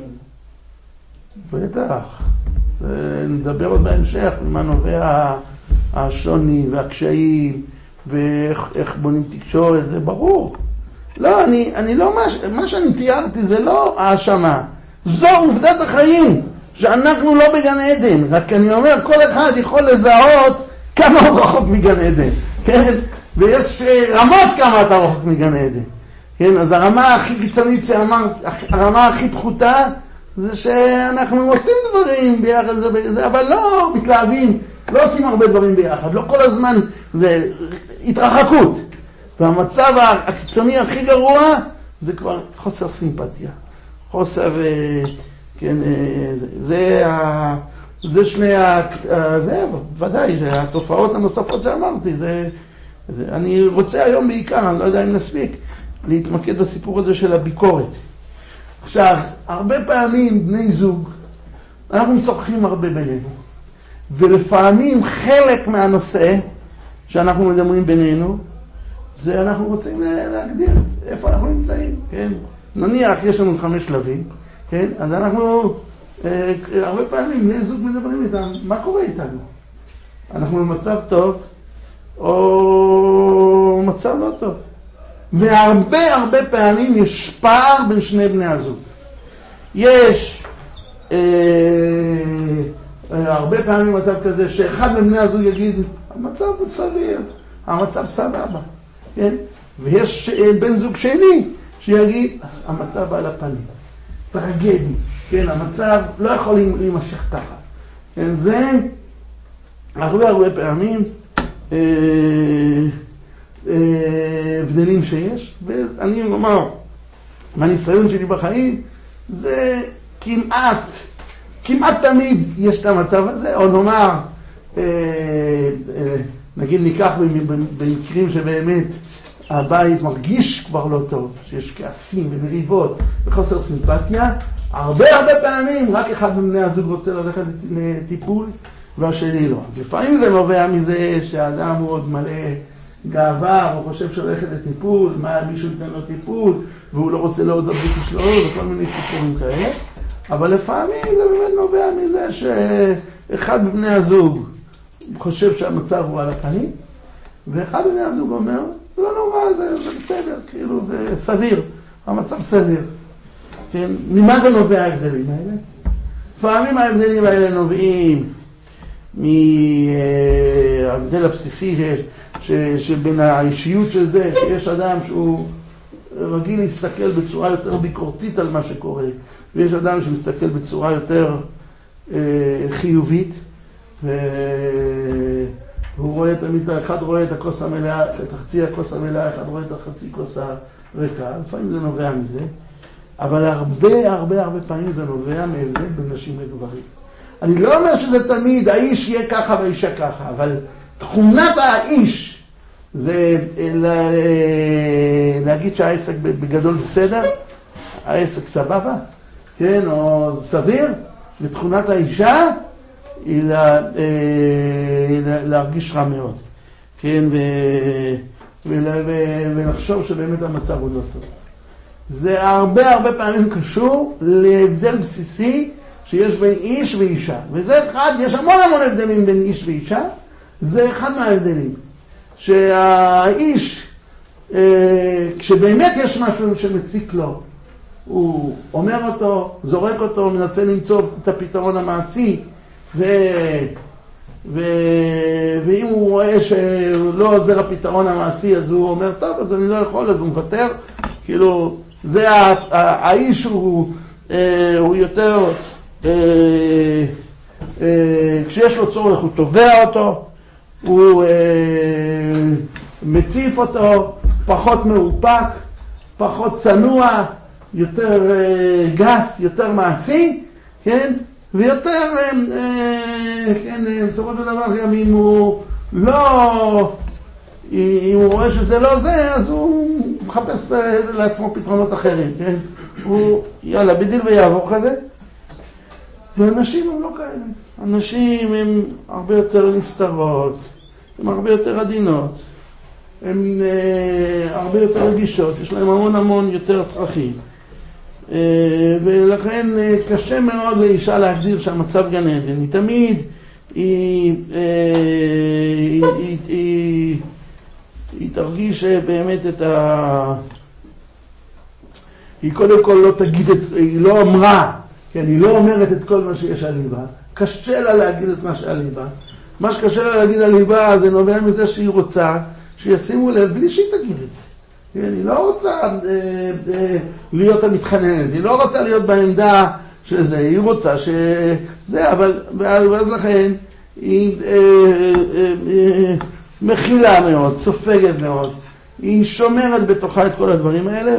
בטח. נדבר עוד בהמשך, מה נובע השוני והקשיים, ואיך בונים תקשורת, זה ברור. לא, אני, אני לא, מה, מה שאני תיארתי זה לא האשמה. זו עובדת החיים, שאנחנו לא בגן עדן. רק אני אומר, כל אחד יכול לזהות כמה הוא רחוק מגן עדן. כן? ויש רמות כמה אתה רחוק מגן עדן. כן? אז הרמה הכי קיצונית שאמרת, הרמה הכי פחותה, זה שאנחנו עושים דברים ביחד, זה, זה, אבל לא מתלהבים, לא עושים הרבה דברים ביחד. לא כל הזמן, זה התרחקות. והמצב הקיצוני הכי גרוע, זה כבר חוסר סימפתיה. חוסר, כן, זה, זה שני, זה ודאי, זה התופעות הנוספות שאמרתי. זה, זה, אני רוצה היום בעיקר, אני לא יודע אם נספיק, להתמקד בסיפור הזה של הביקורת. עכשיו, הרבה פעמים בני זוג, אנחנו משוחחים הרבה בינינו. ולפעמים חלק מהנושא שאנחנו מדברים בינינו, זה אנחנו רוצים להגדיר איפה אנחנו נמצאים, כן? נניח יש לנו חמש שלבים, כן? אז אנחנו אה, הרבה פעמים בני זוג מדברים איתם, מה קורה איתנו? אנחנו במצב טוב או מצב לא טוב? והרבה הרבה פעמים יש פער בין שני בני הזוג. יש אה, אה, הרבה פעמים מצב כזה שאחד מבני הזוג יגיד, המצב הוא סביר, המצב סבבה, כן? ויש אה, בן זוג שני שיגיד, המצב על הפנים, טרגדי, כן? המצב לא יכול להימשך תחת. כן? זה הרבה הרבה פעמים אה, אה, הבדלים שיש, ואני אומר, מהניסיון שלי בחיים, זה כמעט, כמעט תמיד יש את המצב הזה, או נאמר, אה, אה, נגיד ניקח במקרים שבאמת הבית מרגיש כבר לא טוב, שיש כעסים ומריבות וחוסר סימפתיה, הרבה הרבה פעמים רק אחד מבני הזוג רוצה ללכת לטיפול והשני לא. אז לפעמים זה נובע מזה שהאדם הוא עוד מלא גאווה, הוא חושב שהולכת לטיפול, מה מישהו ייתן לו טיפול, והוא לא רוצה להודות בכישלונו וכל מיני סיפורים כאלה. אבל לפעמים זה באמת נובע מזה שאחד מבני הזוג חושב שהמצב הוא על הפנים, ואחד מבני הזוג אומר, זה לא נורא, זה, זה בסדר, כאילו זה סביר, המצב סביר. כן? ממה זה נובע ההבדלים האלה? לפעמים ההבדלים האלה נובעים מההבדל הבסיסי שיש, ש, שבין האישיות של זה, שיש אדם שהוא רגיל להסתכל בצורה יותר ביקורתית על מה שקורה, ויש אדם שמסתכל בצורה יותר אה, חיובית, והוא רואה תמיד, אחד רואה את הכוס המלאה, את חצי הכוס המלאה, אחד רואה את החצי כוס הריקה, לפעמים זה נובע מזה, אבל הרבה הרבה הרבה פעמים זה נובע מהבדל בין נשים לגברים. אני לא אומר שזה תמיד, האיש יהיה ככה והאישה ככה, אבל תכונת האיש זה לה, להגיד שהעסק בגדול בסדר, העסק סבבה, כן, או סביר, ותכונת האישה היא לה, לה, להרגיש רע מאוד, כן, ו, ולה, ו, ולחשוב שבאמת המצב הוא לא טוב. זה הרבה הרבה פעמים קשור להבדל בסיסי שיש בין איש ואישה. וזה אחד, יש המון המון הבדלים בין איש ואישה, זה אחד מההבדלים. שהאיש, כשבאמת יש משהו שמציק לו, הוא אומר אותו, זורק אותו, מנסה למצוא את הפתרון המעשי, ו... ו... ואם הוא רואה שלא עוזר הפתרון המעשי, אז הוא אומר, טוב, אז אני לא יכול, אז הוא מוותר. כאילו, זה האיש הוא, הוא יותר, כשיש לו צורך הוא תובע אותו, הוא מציף אותו, פחות מאופק, פחות צנוע, יותר גס, יותר מעשי, כן? ויותר, כן, בסופו של דבר, גם אם הוא לא, אם הוא רואה שזה לא זה, אז הוא מחפש לעצמו פתרונות אחרים, כן? הוא, יאללה, בדיל ויעבור כזה. ואנשים הם לא כאלה. אנשים הם הרבה יותר נסתרות, הם הרבה יותר עדינות, הם אה, הרבה יותר רגישות, יש להם המון המון יותר צרכים. אה, ולכן אה, קשה מאוד לאישה להגדיר שהמצב גן עדן. היא תמיד, היא, אה, היא, היא, היא, היא תרגיש באמת את ה... היא קודם כל לא תגיד את... היא לא אמרה, כן, היא לא אומרת את כל מה שיש על ליבה. קשה לה להגיד את מה שעל ליבה. מה שקשה לה להגיד על ליבה זה נובע מזה שהיא רוצה שישימו לב בלי שהיא תגיד את זה. כן, היא לא רוצה אה, אה, להיות המתחננת, היא לא רוצה להיות בעמדה של זה, היא רוצה שזה, אבל ואז לכן היא אה, אה, אה, מכילה מאוד, סופגת מאוד, היא שומרת בתוכה את כל הדברים האלה,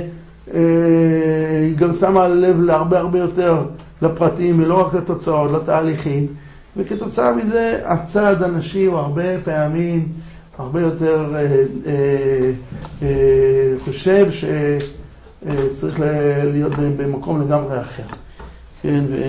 והיא גם שמה לב להרבה הרבה יותר לפרטים ולא רק לתוצאות, לתהליכים, וכתוצאה מזה הצד הנשי הוא הרבה פעמים הרבה יותר אה, אה, אה, חושב שצריך להיות במקום לגמרי אחר. כן, ו...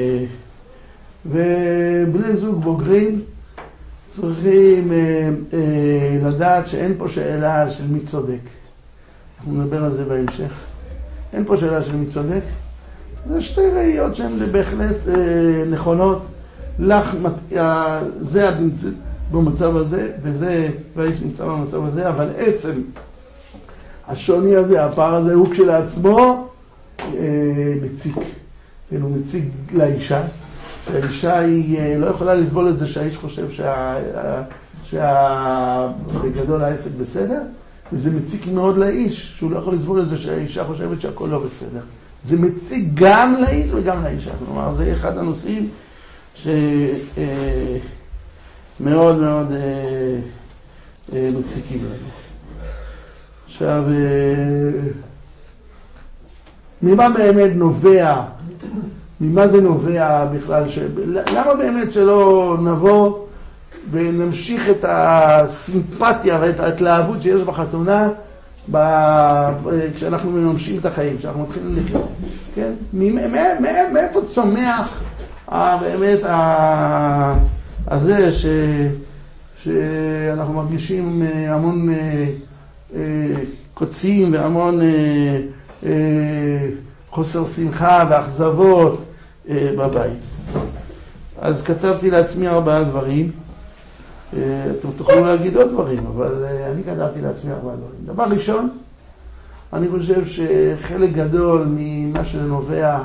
ובני זוג בוגרים צריכים אה, אה, לדעת שאין פה שאלה של מי צודק. אנחנו נדבר על זה בהמשך. אין פה שאלה של מי צודק. זה שתי ראיות שהן בהחלט אה, נכונות. לך, אה, זה במצב הזה, וזה, והאיש נמצא במצב הזה, אבל עצם השוני הזה, הפער הזה הוא כשלעצמו מציק. הוא מציק לאישה, שהאישה היא לא יכולה לסבול את זה שהאיש חושב שבגדול העסק בסדר, וזה מציק מאוד לאיש, שהוא לא יכול לסבול את זה שהאישה חושבת שהכל לא בסדר. זה מציק גם לאיש וגם לאישה. כלומר, זה אחד הנושאים שמאוד מאוד מציקים לנו. עכשיו, ממה באמת נובע, ממה זה נובע בכלל, ש... למה באמת שלא נבוא ונמשיך את הסימפתיה ואת ההתלהבות שיש בחתונה ב... כשאנחנו מממשים את החיים, כשאנחנו מתחילים לחיות, כן? מאיפה צומח באמת הזה ש... שאנחנו מרגישים המון קוצים והמון חוסר שמחה ואכזבות בבית. אז כתבתי לעצמי ארבעה דברים. אתם תוכלו להגיד עוד דברים, אבל אני כתבתי לעצמי ארבעה דברים. דבר ראשון, אני חושב שחלק גדול ממה שנובע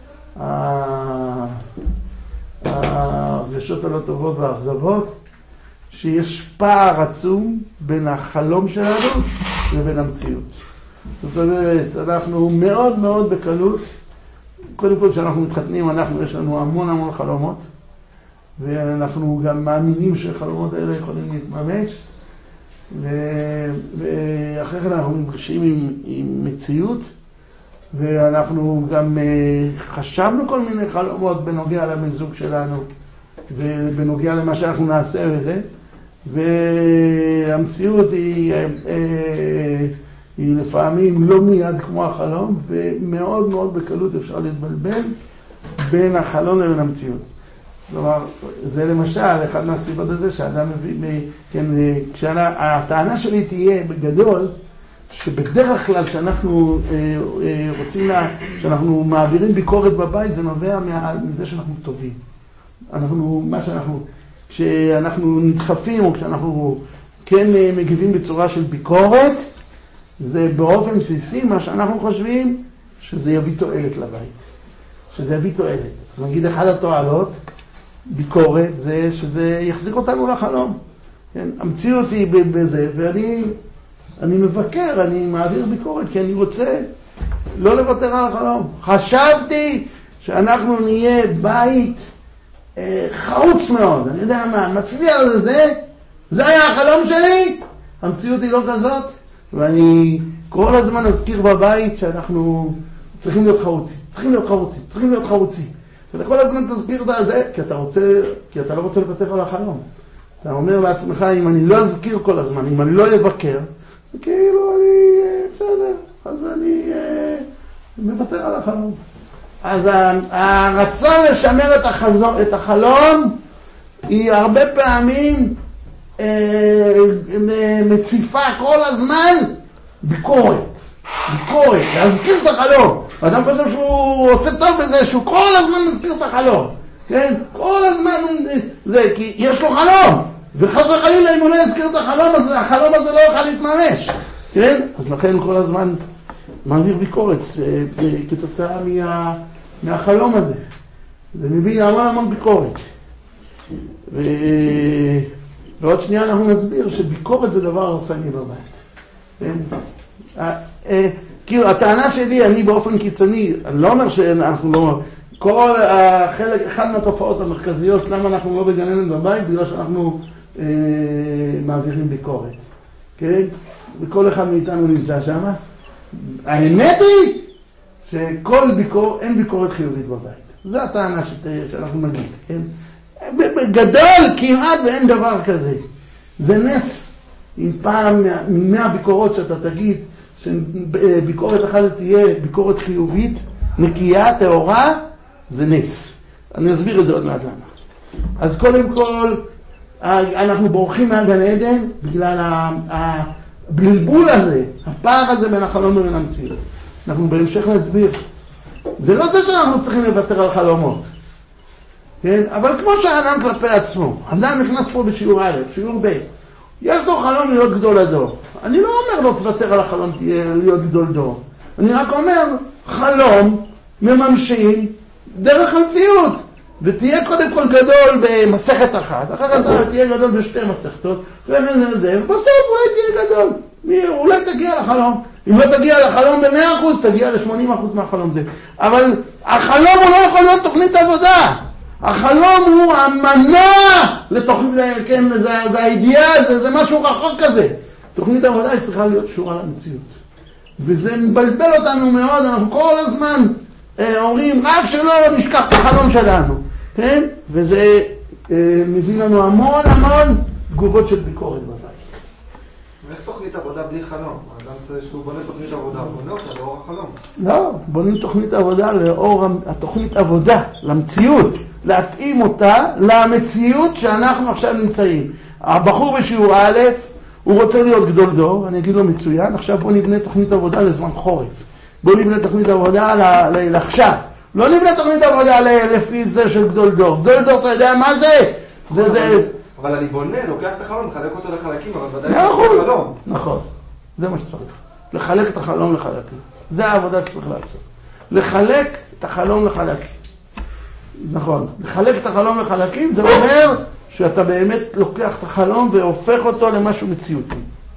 הרגשות הלא טובות והאכזבות, שיש פער עצום בין החלום שלנו לבין המציאות. זאת אומרת, אנחנו מאוד מאוד בקלות, קודם כל כשאנחנו מתחתנים, אנחנו, יש לנו המון המון חלומות, ואנחנו גם מאמינים שהחלומות האלה יכולים להתממש, ואחרי כן אנחנו נפגשים עם, עם מציאות, ואנחנו גם חשבנו כל מיני חלומות בנוגע למזוג שלנו, ובנוגע למה שאנחנו נעשה וזה, והמציאות היא, היא לפעמים לא מיד כמו החלום, ומאוד מאוד בקלות אפשר להתבלבל בין החלום לבין המציאות. כלומר, זה למשל אחד מהסיבות הזה שאדם מביא, כן, כשהטענה שלי תהיה בגדול, שבדרך כלל שאנחנו רוצים, שאנחנו מעבירים ביקורת בבית, זה נובע מזה שאנחנו טובים. אנחנו, מה שאנחנו, כשאנחנו נדחפים או כשאנחנו כן מגיבים בצורה של ביקורת, זה באופן בסיסי מה שאנחנו חושבים שזה יביא תועלת לבית. שזה יביא תועלת. אז נגיד אחד התועלות, ביקורת, זה שזה יחזיק אותנו לחלום. כן? המציאות היא בזה, ואני אני מבקר, אני מעביר ביקורת, כי אני רוצה לא לוותר על החלום. חשבתי שאנחנו נהיה בית אה, חרוץ מאוד, אני יודע מה, מצליח לזה, זה היה החלום שלי, המציאות היא לא כזאת, ואני כל הזמן אזכיר בבית שאנחנו צריכים להיות חרוצים, צריכים להיות חרוצים, צריכים להיות חרוצים. ולכל הזמן תסביר את זה, כי אתה רוצה, כי אתה לא רוצה לוותר על החלום. אתה אומר לעצמך, אם אני לא אזכיר כל הזמן, אם אני לא אבקר, זה כאילו אני, בסדר, אז אני אה, מוותר על החלום. אז הרצון לשמר את, החזון, את החלום, היא הרבה פעמים אה, מציפה כל הזמן ביקורת. ביקורת, להזכיר את החלום. האדם חושב שהוא עושה טוב בזה, שהוא כל הזמן מזכיר את החלום. כן? כל הזמן זה, כי יש לו חלום. וחס וחלילה אם הוא לא יזכיר את החלום הזה, החלום הזה לא יוכל להתממש. כן? אז לכן כל הזמן מעביר ביקורת כתוצאה מה, מהחלום הזה. זה מביא המון המון ביקורת. ו... ועוד שנייה אנחנו נסביר שביקורת זה דבר הרסני בבית. כן? כאילו, הטענה שלי, אני באופן קיצוני, אני לא אומר שאנחנו לא... כל החלק, אחד מהתופעות המרכזיות, למה אנחנו לא בגננת בבית, בגלל שאנחנו אה, מעבירים ביקורת. כן? וכל אחד מאיתנו נמצא שם. האמת היא שכל ביקורת, אין ביקורת חיובית בבית. זו הטענה שת, שאנחנו נגיד. כן? בגדול כמעט ואין דבר כזה. זה נס. אם פעם ממאה ביקורות שאתה תגיד, שביקורת אחת תהיה ביקורת חיובית, נקייה, טהורה, זה נס. אני אסביר את זה עוד מעט למה. אז קודם כל, אנחנו בורחים מהגן עדן בגלל הבלבול הזה, הפער הזה בין החלום ובין המציאות. אנחנו בהמשך נסביר. זה לא זה שאנחנו צריכים לוותר על חלומות. כן? אבל כמו שהאדם כלפי עצמו, אדם נכנס פה בשיעור א', שיעור ב', יש לו חלום להיות גדול הדור. אני לא אומר לו תוותר על החלום להיות גדול דור. אני רק אומר, חלום מממשים דרך המציאות. ותהיה קודם כל גדול במסכת אחת, אחר כך תהיה גדול בשתי מסכתות, ובסוף אולי תהיה גדול. אולי תגיע לחלום. אם לא תגיע לחלום ב-מאה אחוז, תגיע ל-שמונים אחוז מהחלום זה. אבל החלום הוא לא יכול להיות תוכנית עבודה. החלום הוא המנוע לתוכנית, כן, זה, זה האידיאל, זה, זה משהו רחוק כזה. תוכנית עבודה היא צריכה להיות שורה למציאות. וזה מבלבל אותנו מאוד, אנחנו כל הזמן אה, אומרים, רק שלא נשכח את החלום שלנו. כן? וזה אה, מביא לנו המון המון תגובות של ביקורת בבית. איך תוכנית עבודה בלי חלום? האדם צריך שהוא בונה תוכנית עבודה, בונה אותה לאור החלום. לא, בונים תוכנית עבודה לאור התוכנית עבודה, למציאות. להתאים אותה למציאות שאנחנו עכשיו נמצאים. הבחור בשיעור א', הוא רוצה להיות גדול דור, אני אגיד לו מצוין, עכשיו בוא נבנה תוכנית עבודה לזמן חורף. בוא נבנה תוכנית עבודה לעכשיו. לא נבנה תוכנית עבודה לפי זה של גדול דור. גדול דור, אתה יודע מה זה? זה זה... אבל אני בונה, לוקח את החלום, מחלק אותו לחלקים, אבל ודאי לא את החלום. נכון, זה מה שצריך. לחלק את החלום לחלקים. זה העבודה שצריך לעשות. לחלק את החלום לחלקים. נכון, לחלק את החלום לחלקים, זה אומר שאתה באמת לוקח את החלום והופך אותו למשהו מציאותי.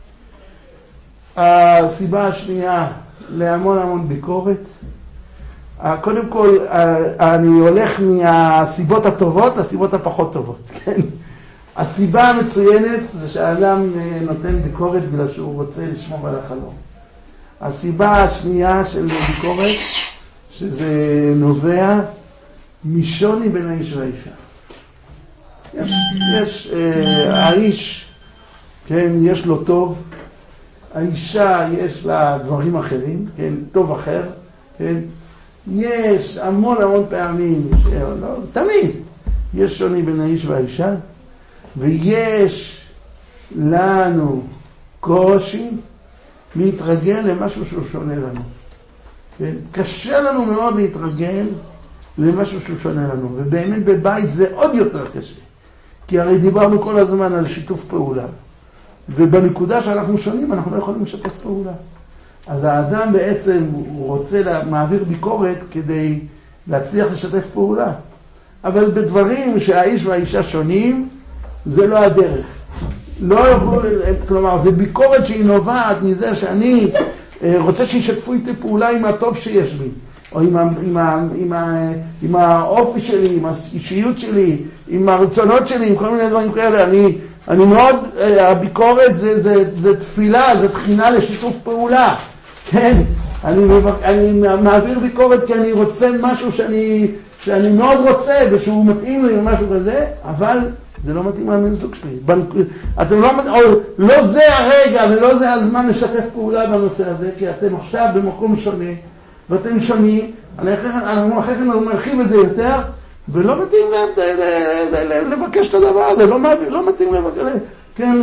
הסיבה השנייה להמון המון ביקורת. קודם כל, אני הולך מהסיבות הטובות לסיבות הפחות טובות, כן? הסיבה המצוינת זה שהאדם נותן ביקורת בגלל שהוא רוצה לשמור על החלום. הסיבה השנייה של ביקורת, שזה נובע משוני בין האיש והאישה. יש, יש, אה, האיש, כן, יש לו טוב, האישה יש לה דברים אחרים, כן, טוב אחר, כן, יש המון המון פעמים, לא, תמיד, יש שוני בין האיש והאישה, ויש לנו קושי להתרגל למשהו שהוא שונה לנו. כן? קשה לנו מאוד להתרגל למשהו שהוא שונה לנו, ובאמת בבית זה עוד יותר קשה. כי הרי דיברנו כל הזמן על שיתוף פעולה, ובנקודה שאנחנו שונים אנחנו לא יכולים לשתף פעולה. אז האדם בעצם הוא רוצה לה, מעביר ביקורת כדי להצליח לשתף פעולה. אבל בדברים שהאיש והאישה שונים, זה לא הדרך. לא יוכלו, כלומר, זה ביקורת שהיא נובעת מזה שאני רוצה שישתפו איתי פעולה עם הטוב שיש לי, או עם, עם, עם, עם האופי שלי, עם האישיות שלי, עם הרצונות שלי, עם כל מיני דברים כאלה. אני, אני מאוד, הביקורת זה, זה, זה תפילה, זה תחינה לשיתוף פעולה. כן, אני, אני מעביר ביקורת כי אני רוצה משהו שאני, שאני מאוד רוצה ושהוא מתאים לי משהו כזה, אבל זה לא מתאים לבן זוג שלי. אתם לא, או, לא זה הרגע ולא זה הזמן לשתף פעולה בנושא הזה, כי אתם עכשיו במקום שונה, ואתם שונים, אנחנו אחרי כן נרחיב את זה יותר, ולא מתאים לבקש את הדבר הזה, לא, לא מתאים לבקש, כן,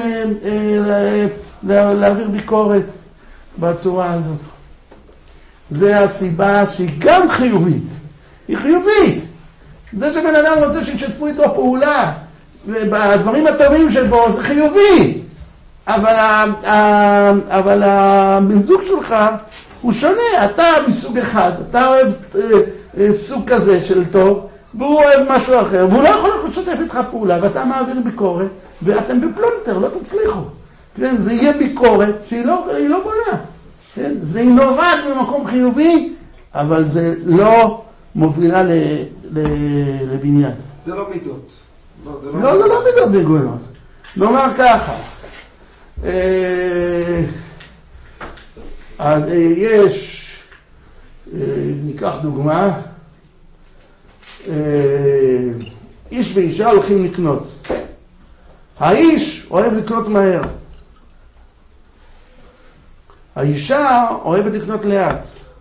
להעביר ביקורת בצורה הזאת. זה הסיבה שהיא גם חיובית. היא חיובית. זה שבן אדם רוצה שישתפו איתו פעולה, ובדברים הטובים שבו זה חיובי. אבל, אבל הבן זוג שלך הוא שונה. אתה מסוג אחד, אתה אוהב סוג כזה של טוב, והוא אוהב משהו אחר, והוא לא יכול לשתף איתך פעולה, ואתה מעביר ביקורת, ואתם בפלונטר, לא תצליחו. כן, זה יהיה ביקורת שהיא לא, היא לא בונה. כן? זה נובעת ממקום חיובי, אבל זה לא מובילה ל, ל, לבניין. זה לא מידות. לא, זה לא, לא, לא מידות בגונות. נאמר ככה, אה, אה, יש, אה, ניקח דוגמה, אה, איש ואישה הולכים לקנות. האיש אוהב לקנות מהר. האישה אוהבת לקנות לאט.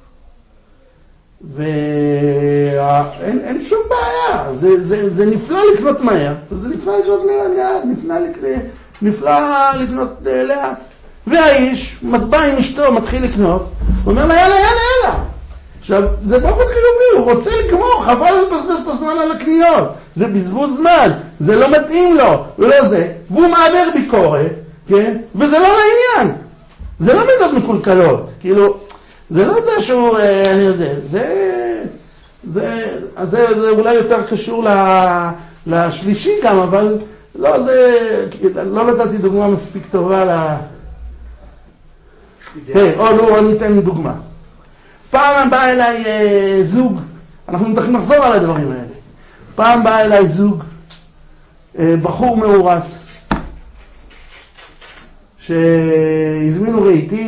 ואין אין שום בעיה. זה, זה, זה נפלא לקנות מהר. זה נפלא לקנות לאט. נפלא, נפלא לקנות לאט. והאיש בא עם אשתו, מתחיל לקנות. הוא אומר לה, יאללה, יאללה, יאללה. עכשיו, זה באופן חיובי. הוא רוצה לגמור. חבל לבזבז את הזמן על הקניות. זה בזבוז זמן. זה לא מתאים לו. ולא זה. והוא מעבר ביקורת. כן? וזה לא לעניין. זה לא מידות מקולקלות. כאילו, זה לא זה שהוא, אני יודע, זה, זה, זה, זה אולי יותר קשור לשלישי גם, אבל לא, זה, לא נתתי דוגמה מספיק טובה ל... כן, או לא, אני אתן דוגמה. פעם בא אליי אה, זוג, אנחנו נחזור על הדברים האלה. פעם בא אליי זוג, אה, בחור מאורס, שהזמינו רהיטים,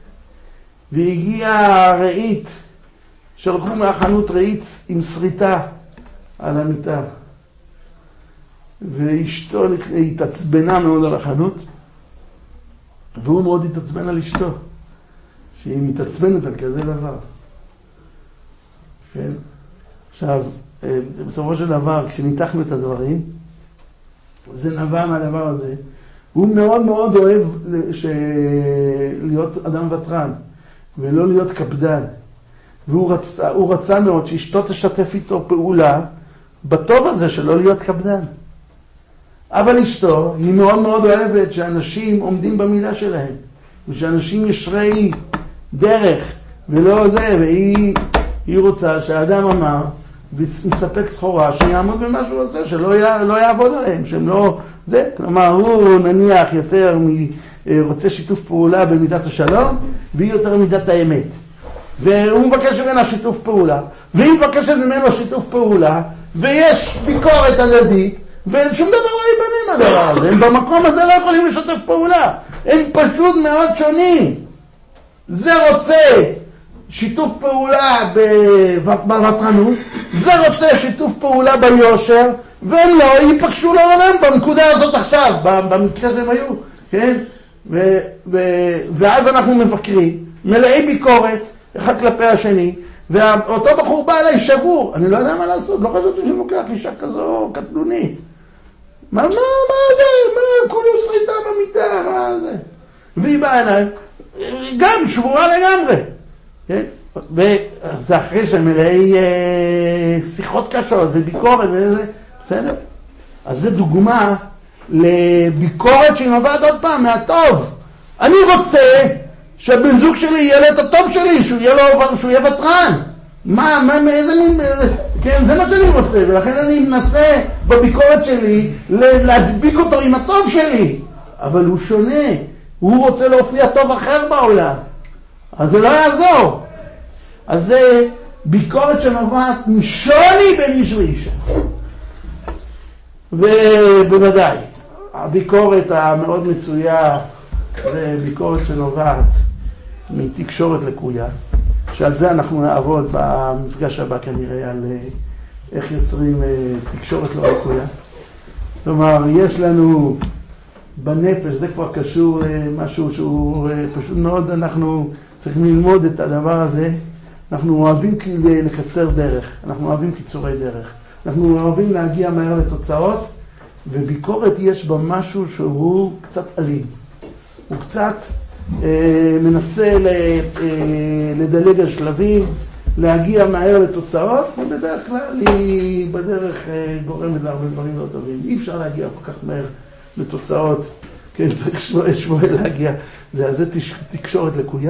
והגיעה רהיט, שלחו מהחנות רהיט עם שריטה על המיטה. ואשתו התעצבנה מאוד על החנות, והוא מאוד התעצבן על אשתו, שהיא מתעצבנת על כזה דבר. כן? עכשיו, בסופו של דבר, כשניתחנו את הדברים, זה נבע מהדבר הזה. הוא מאוד מאוד אוהב ש... להיות אדם וטרן, ולא להיות קפדן. והוא רצה, הוא רצה מאוד שאשתו תשתף איתו פעולה, בטוב הזה שלא להיות קפדן. אבל אשתו, היא מאוד מאוד אוהבת שאנשים עומדים במילה שלהם, ושאנשים ישרי דרך, ולא זה, והיא היא רוצה שהאדם אמר, ומספק סחורה, שיעמוד במה שהוא עושה, שלא י, לא יעבוד עליהם, שהם לא, זה, כלומר, הוא נניח יותר מ, רוצה שיתוף פעולה במידת השלום, והיא יותר מידת האמת. והוא מבקש ממנה שיתוף פעולה, והיא מבקשת ממנו שיתוף פעולה, ויש ביקורת הדדית, ושום דבר לא ייבנה מהדבר הזה. הם במקום הזה לא יכולים לשתף פעולה. הם פשוט מאוד שונים. זה רוצה שיתוף פעולה בוותרנות, זה רוצה שיתוף פעולה ביושר, והם לא ייפגשו לעולם בנקודה הזאת עכשיו, במקרה שהם היו, כן? ו- ו- ואז אנחנו מבקרים, מלאי ביקורת, אחד כלפי השני, ואותו בחור בא אליי שבור, אני לא יודע מה לעשות, לא חשבתי שאני לוקח אישה כזו קטלונית. מה, מה, מה זה? מה, כולו שריטה במיטה, מה זה? והיא באה אליי, גם שבורה לגמרי. כן? וזה אחרי שמלאי אה, שיחות קשות וביקורת וזה, בסדר? אז זה דוגמה לביקורת שנובעת עוד פעם מהטוב. אני רוצה שהבן זוג שלי יהיה לו את הטוב שלי, שהוא יהיה לו, שהוא יהיה וטרן. מה, מה, איזה מין, כן, זה מה שאני רוצה, ולכן אני מנסה בביקורת שלי להדביק אותו עם הטוב שלי. אבל הוא שונה, הוא רוצה להופיע טוב אחר בעולם. אז זה לא יעזור. אז זה ביקורת שנובעת משוני בין איש ואישה. ובוודאי, הביקורת המאוד מצויה, זה ביקורת שנובעת מתקשורת לקויה, שעל זה אנחנו נעבוד במפגש הבא כנראה, על איך יוצרים תקשורת לא לקויה. כלומר, יש לנו בנפש, זה כבר קשור למשהו שהוא פשוט מאוד, אנחנו צריכים ללמוד את הדבר הזה. אנחנו אוהבים לקצר דרך, אנחנו אוהבים קיצורי דרך, אנחנו אוהבים להגיע מהר לתוצאות, וביקורת יש בה משהו שהוא קצת אלים. הוא קצת אה, מנסה ל, אה, לדלג על שלבים, להגיע מהר לתוצאות, ובדרך כלל היא בדרך אה, גורמת להרבה דברים לא טובים. אי אפשר להגיע כל כך מהר לתוצאות, כן, צריך שבועי שבועי להגיע. זה, זה תקשורת לקויה.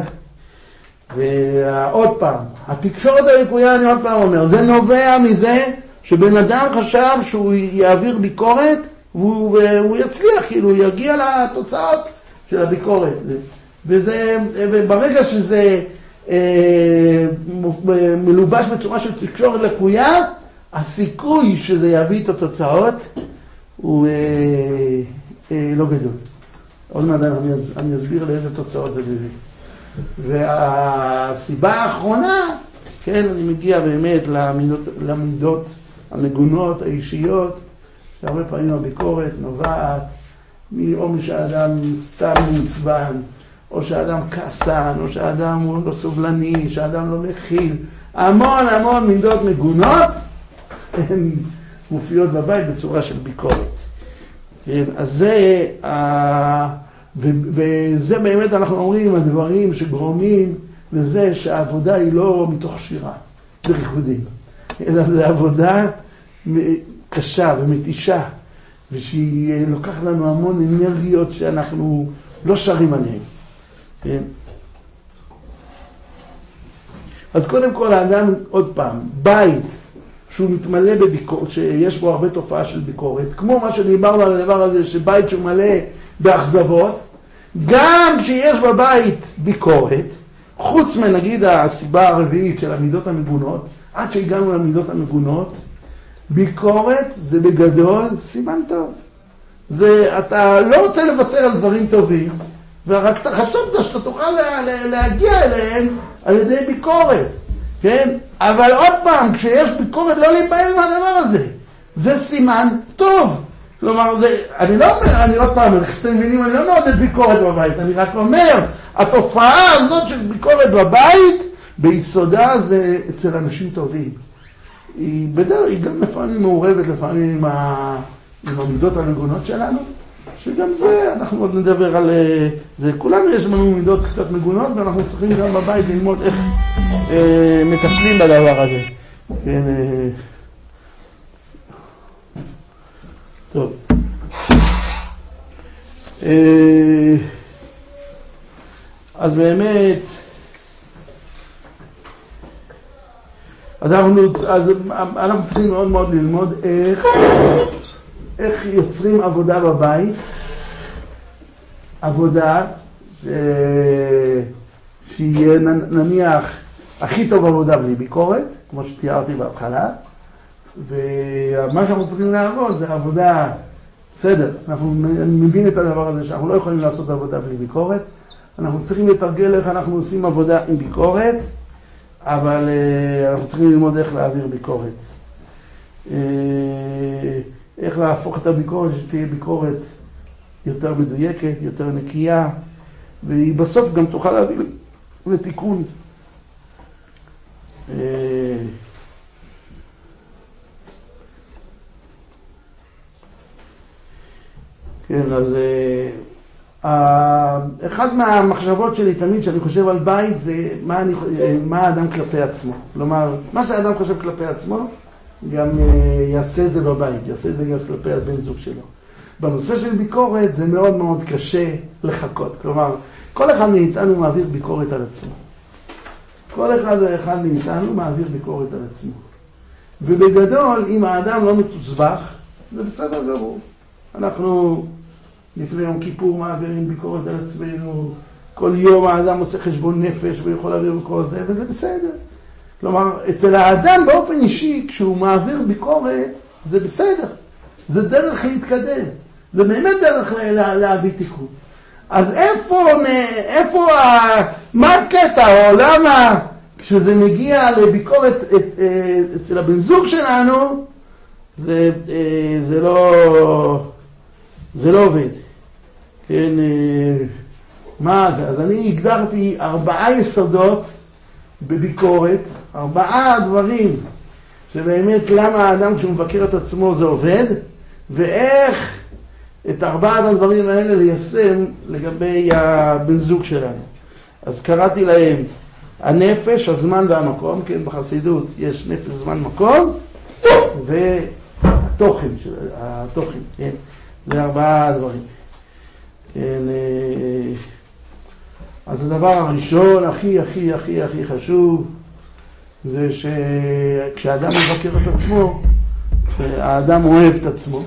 ועוד פעם, התקשורת הלקויה, אני עוד פעם אומר, זה נובע מזה שבן אדם חשב שהוא יעביר ביקורת, והוא, והוא יצליח, כאילו, הוא יגיע לתוצאות של הביקורת. וזה, וברגע שזה אה, מלובש בצורה של תקשורת לקויה, הסיכוי שזה יביא את התוצאות הוא אה, אה, לא גדול. עוד מעט אני, אני אסביר לאיזה תוצאות זה מביא. והסיבה האחרונה, כן, אני מגיע באמת למידות, למידות המגונות, האישיות, שהרבה פעמים הביקורת נובעת או משאדם סתם מוצבן, או שאדם כעסן, או שאדם הוא לא סובלני, שאדם לא מכיל. המון המון מידות מגונות הן מופיעות בבית בצורה של ביקורת. כן, אז זה, וזה באמת אנחנו אומרים, הדברים שגורמים לזה שהעבודה היא לא מתוך שירה, בריקודים, אלא זה עבודה קשה ומתישה, ושהיא לוקח לנו המון אנרגיות שאנחנו לא שרים עליהם. כן? אז קודם כל האדם, עוד פעם, בית שהוא מתמלא בביקורת, שיש בו הרבה תופעה של ביקורת, כמו מה שדיברנו על הדבר הזה, שבית שהוא מלא באכזבות, גם כשיש בבית ביקורת, חוץ מנגיד הסיבה הרביעית של המידות המגונות, עד שהגענו למידות המגונות, ביקורת זה בגדול סימן טוב. זה, אתה לא רוצה לוותר על דברים טובים, ורק אתה חשבת שאתה תוכל לה, לה, להגיע אליהם על ידי ביקורת, כן? אבל עוד פעם, כשיש ביקורת לא להיבהל מהדבר הזה. זה סימן טוב. כלומר, זה, אני לא אומר, אני עוד פעם, כשאתם מבינים, אני לא מעודד ביקורת בבית, אני רק אומר, התופעה הזאת של ביקורת בבית, ביסודה זה אצל אנשים טובים. היא בדרך, היא גם לפעמים מעורבת, לפעמים עם, ה, עם המידות המגונות שלנו, שגם זה, אנחנו עוד נדבר על זה. כולנו יש לנו מידות קצת מגונות, ואנחנו צריכים גם בבית ללמוד איך אה, מטפלים בדבר הזה. כן, אה, טוב. אה, אז באמת, אז אנחנו, אז אנחנו צריכים מאוד מאוד ללמוד איך, איך יוצרים עבודה בבית, עבודה ש... שיהיה נניח הכי טוב עבודה בלי ביקורת, כמו שתיארתי בהתחלה, ומה שאנחנו צריכים לעבוד זה עבודה, בסדר, אנחנו מבין את הדבר הזה שאנחנו לא יכולים לעשות עבודה בלי ביקורת, אנחנו צריכים לתרגל איך אנחנו עושים עבודה עם ביקורת, אבל אנחנו צריכים ללמוד איך להעביר ביקורת. איך להפוך את הביקורת שתהיה ביקורת יותר מדויקת, יותר נקייה, והיא בסוף גם תוכל להביא לתיקון. כן, אז אחד מהמחשבות שלי תמיד שאני חושב על בית זה מה, אני, מה האדם כלפי עצמו. כלומר, מה שהאדם חושב כלפי עצמו, גם יעשה את זה בבית, יעשה את זה גם כלפי הבן זוג שלו. בנושא של ביקורת זה מאוד מאוד קשה לחכות. כלומר, כל אחד מאיתנו מעביר ביקורת על עצמו. כל אחד ואחד מאיתנו מעביר ביקורת על עצמו. ובגדול, אם האדם לא מתוסבך, זה בסדר גמור. אנחנו לפני יום כיפור מעבירים ביקורת על עצמנו, כל יום האדם עושה חשבון נפש ויכול להעביר ביקורת זה, וזה בסדר. כלומר, אצל האדם באופן אישי, כשהוא מעביר ביקורת, זה בסדר. זה דרך להתקדם. זה באמת דרך לה, להביא תיקון. אז איפה, איפה, מה הקטע, או למה, כשזה מגיע לביקורת את, אצל הבן זוג שלנו, זה, זה לא, זה לא עובד. כן, מה זה? אז אני הגדרתי ארבעה יסודות בביקורת, ארבעה דברים שבאמת למה האדם כשהוא מבקר את עצמו זה עובד, ואיך את ארבעת הדברים האלה ליישם לגבי הבן זוג שלנו. אז קראתי להם הנפש, הזמן והמקום, כן, בחסידות יש נפש, זמן, מקום, והתוכן, התוכן, כן, זה ארבעה דברים. כן, אז הדבר הראשון, הכי, הכי, הכי, הכי חשוב, זה שכשאדם מבקר את עצמו, האדם אוהב את עצמו.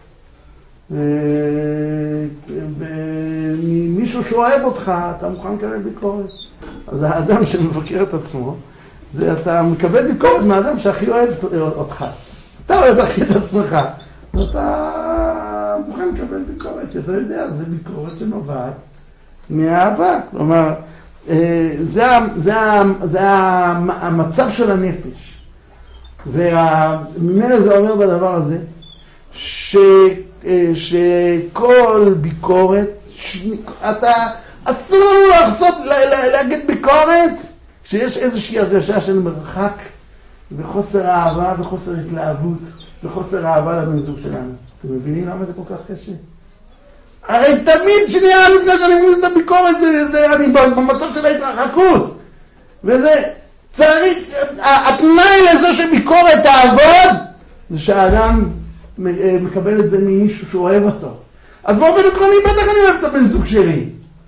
ומישהו שאוהב אותך, אתה מוכן לקבל ביקורת. אז האדם שמבקר את עצמו, זה אתה מקבל ביקורת מהאדם שהכי אוהב אותך. אתה אוהב הכי את עצמך. אתה מוכן לקבל ביקורת. אתה יודע, זה ביקורת שנובעת מהאהבה. כלומר, זה, זה, זה המצב של הנפש. וממילא זה אומר בדבר הזה, ש, שכל ביקורת, ש, אתה אסור לנו לחזות, להגיד ביקורת, כשיש איזושהי הרגשה של מרחק, וחוסר אהבה, וחוסר התלהבות, וחוסר אהבה לבן זוג שלנו. אתם מבינים למה זה כל כך קשה? הרי תמיד שנייה לפני שאני מבין את הביקורת, זה, זה, אני במצב של ההתרחקות. וזה צריך, התנאי לזה שביקורת תעבוד, זה שהאדם מקבל את זה ממישהו שאוהב אותו. אז באופן עקרוני, בטח אני אוהב את הבן זוג שלי.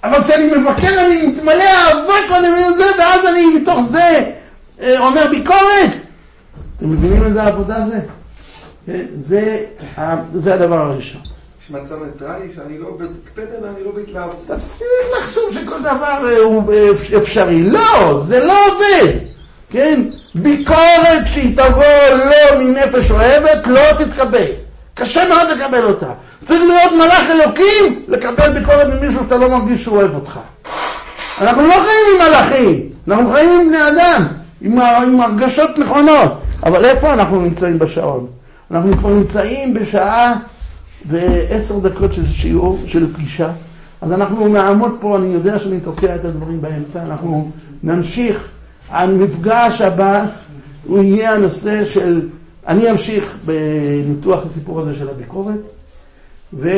אבל כשאני מבקר אני מתמלא אהבה קודם וזה, ואז אני מתוך זה אומר ביקורת. אתם מבינים איזה עבודה זה? זה, זה הדבר הראשון. יש מצב ניטרלי שאני לא בקפדן, אני לא בהתלהבות. תפסיק לחשוב שכל דבר הוא אפשרי. לא, זה לא עובד. כן? ביקורת שהיא תבוא לא מנפש אוהבת, לא תתקבל. קשה מאוד לקבל אותה. צריך להיות מלאך אלוקים לקבל ביקורת ממישהו שאתה לא מרגיש שהוא אוהב אותך. אנחנו לא חיים עם מלאכים, אנחנו חיים עם בני אדם, עם, עם הרגשות נכונות. אבל איפה אנחנו נמצאים בשעון? אנחנו כבר נמצאים בשעה ועשר דקות של שיעור, של פגישה. אז אנחנו נעמוד פה, אני יודע שאני תוקע את הדברים באמצע, אנחנו נמשיך. המפגש הבא הוא יהיה הנושא של, אני אמשיך בניתוח הסיפור הזה של הביקורת, ו,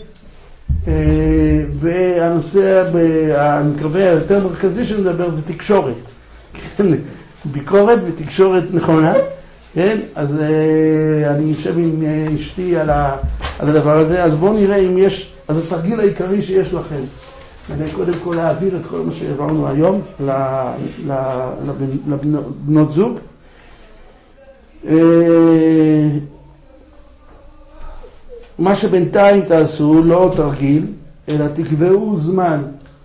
והנושא, אני מקווה, היותר מרכזי שנדבר זה תקשורת. ביקורת ותקשורת נכונה. כן? אז אני אשב עם אשתי על, ה, על הדבר הזה. אז בואו נראה אם יש, אז התרגיל העיקרי שיש לכם. זה קודם כל להעביר את כל מה שהעברנו היום לבנות זוג. מה שבינתיים תעשו, לא תרגיל, אלא תקבעו זמן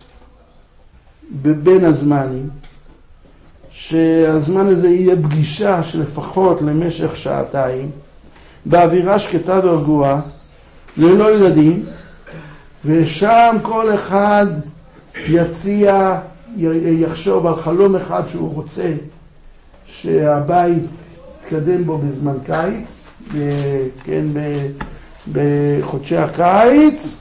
בבין הזמנים, שהזמן הזה יהיה פגישה שלפחות למשך שעתיים, באווירה שקטה ורגועה, ללא ילדים, ושם כל אחד יציע, יחשוב על חלום אחד שהוא רוצה שהבית יתקדם בו בזמן קיץ, כן, בחודשי הקיץ,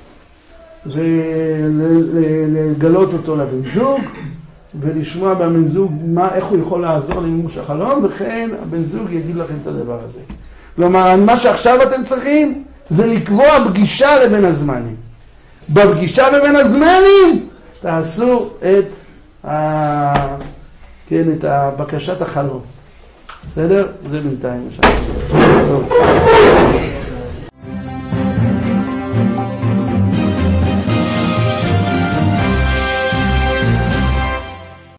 ולגלות אותו לבן זוג, ולשמוע בבן זוג מה, איך הוא יכול לעזור למימוש החלום, וכן הבן זוג יגיד לכם את הדבר הזה. כלומר, מה שעכשיו אתם צריכים זה לקבוע פגישה לבין הזמנים. בפגישה לבין הזמנים תעשו את ה... כן, את בקשת החלום. בסדר? זה בינתיים. טוב.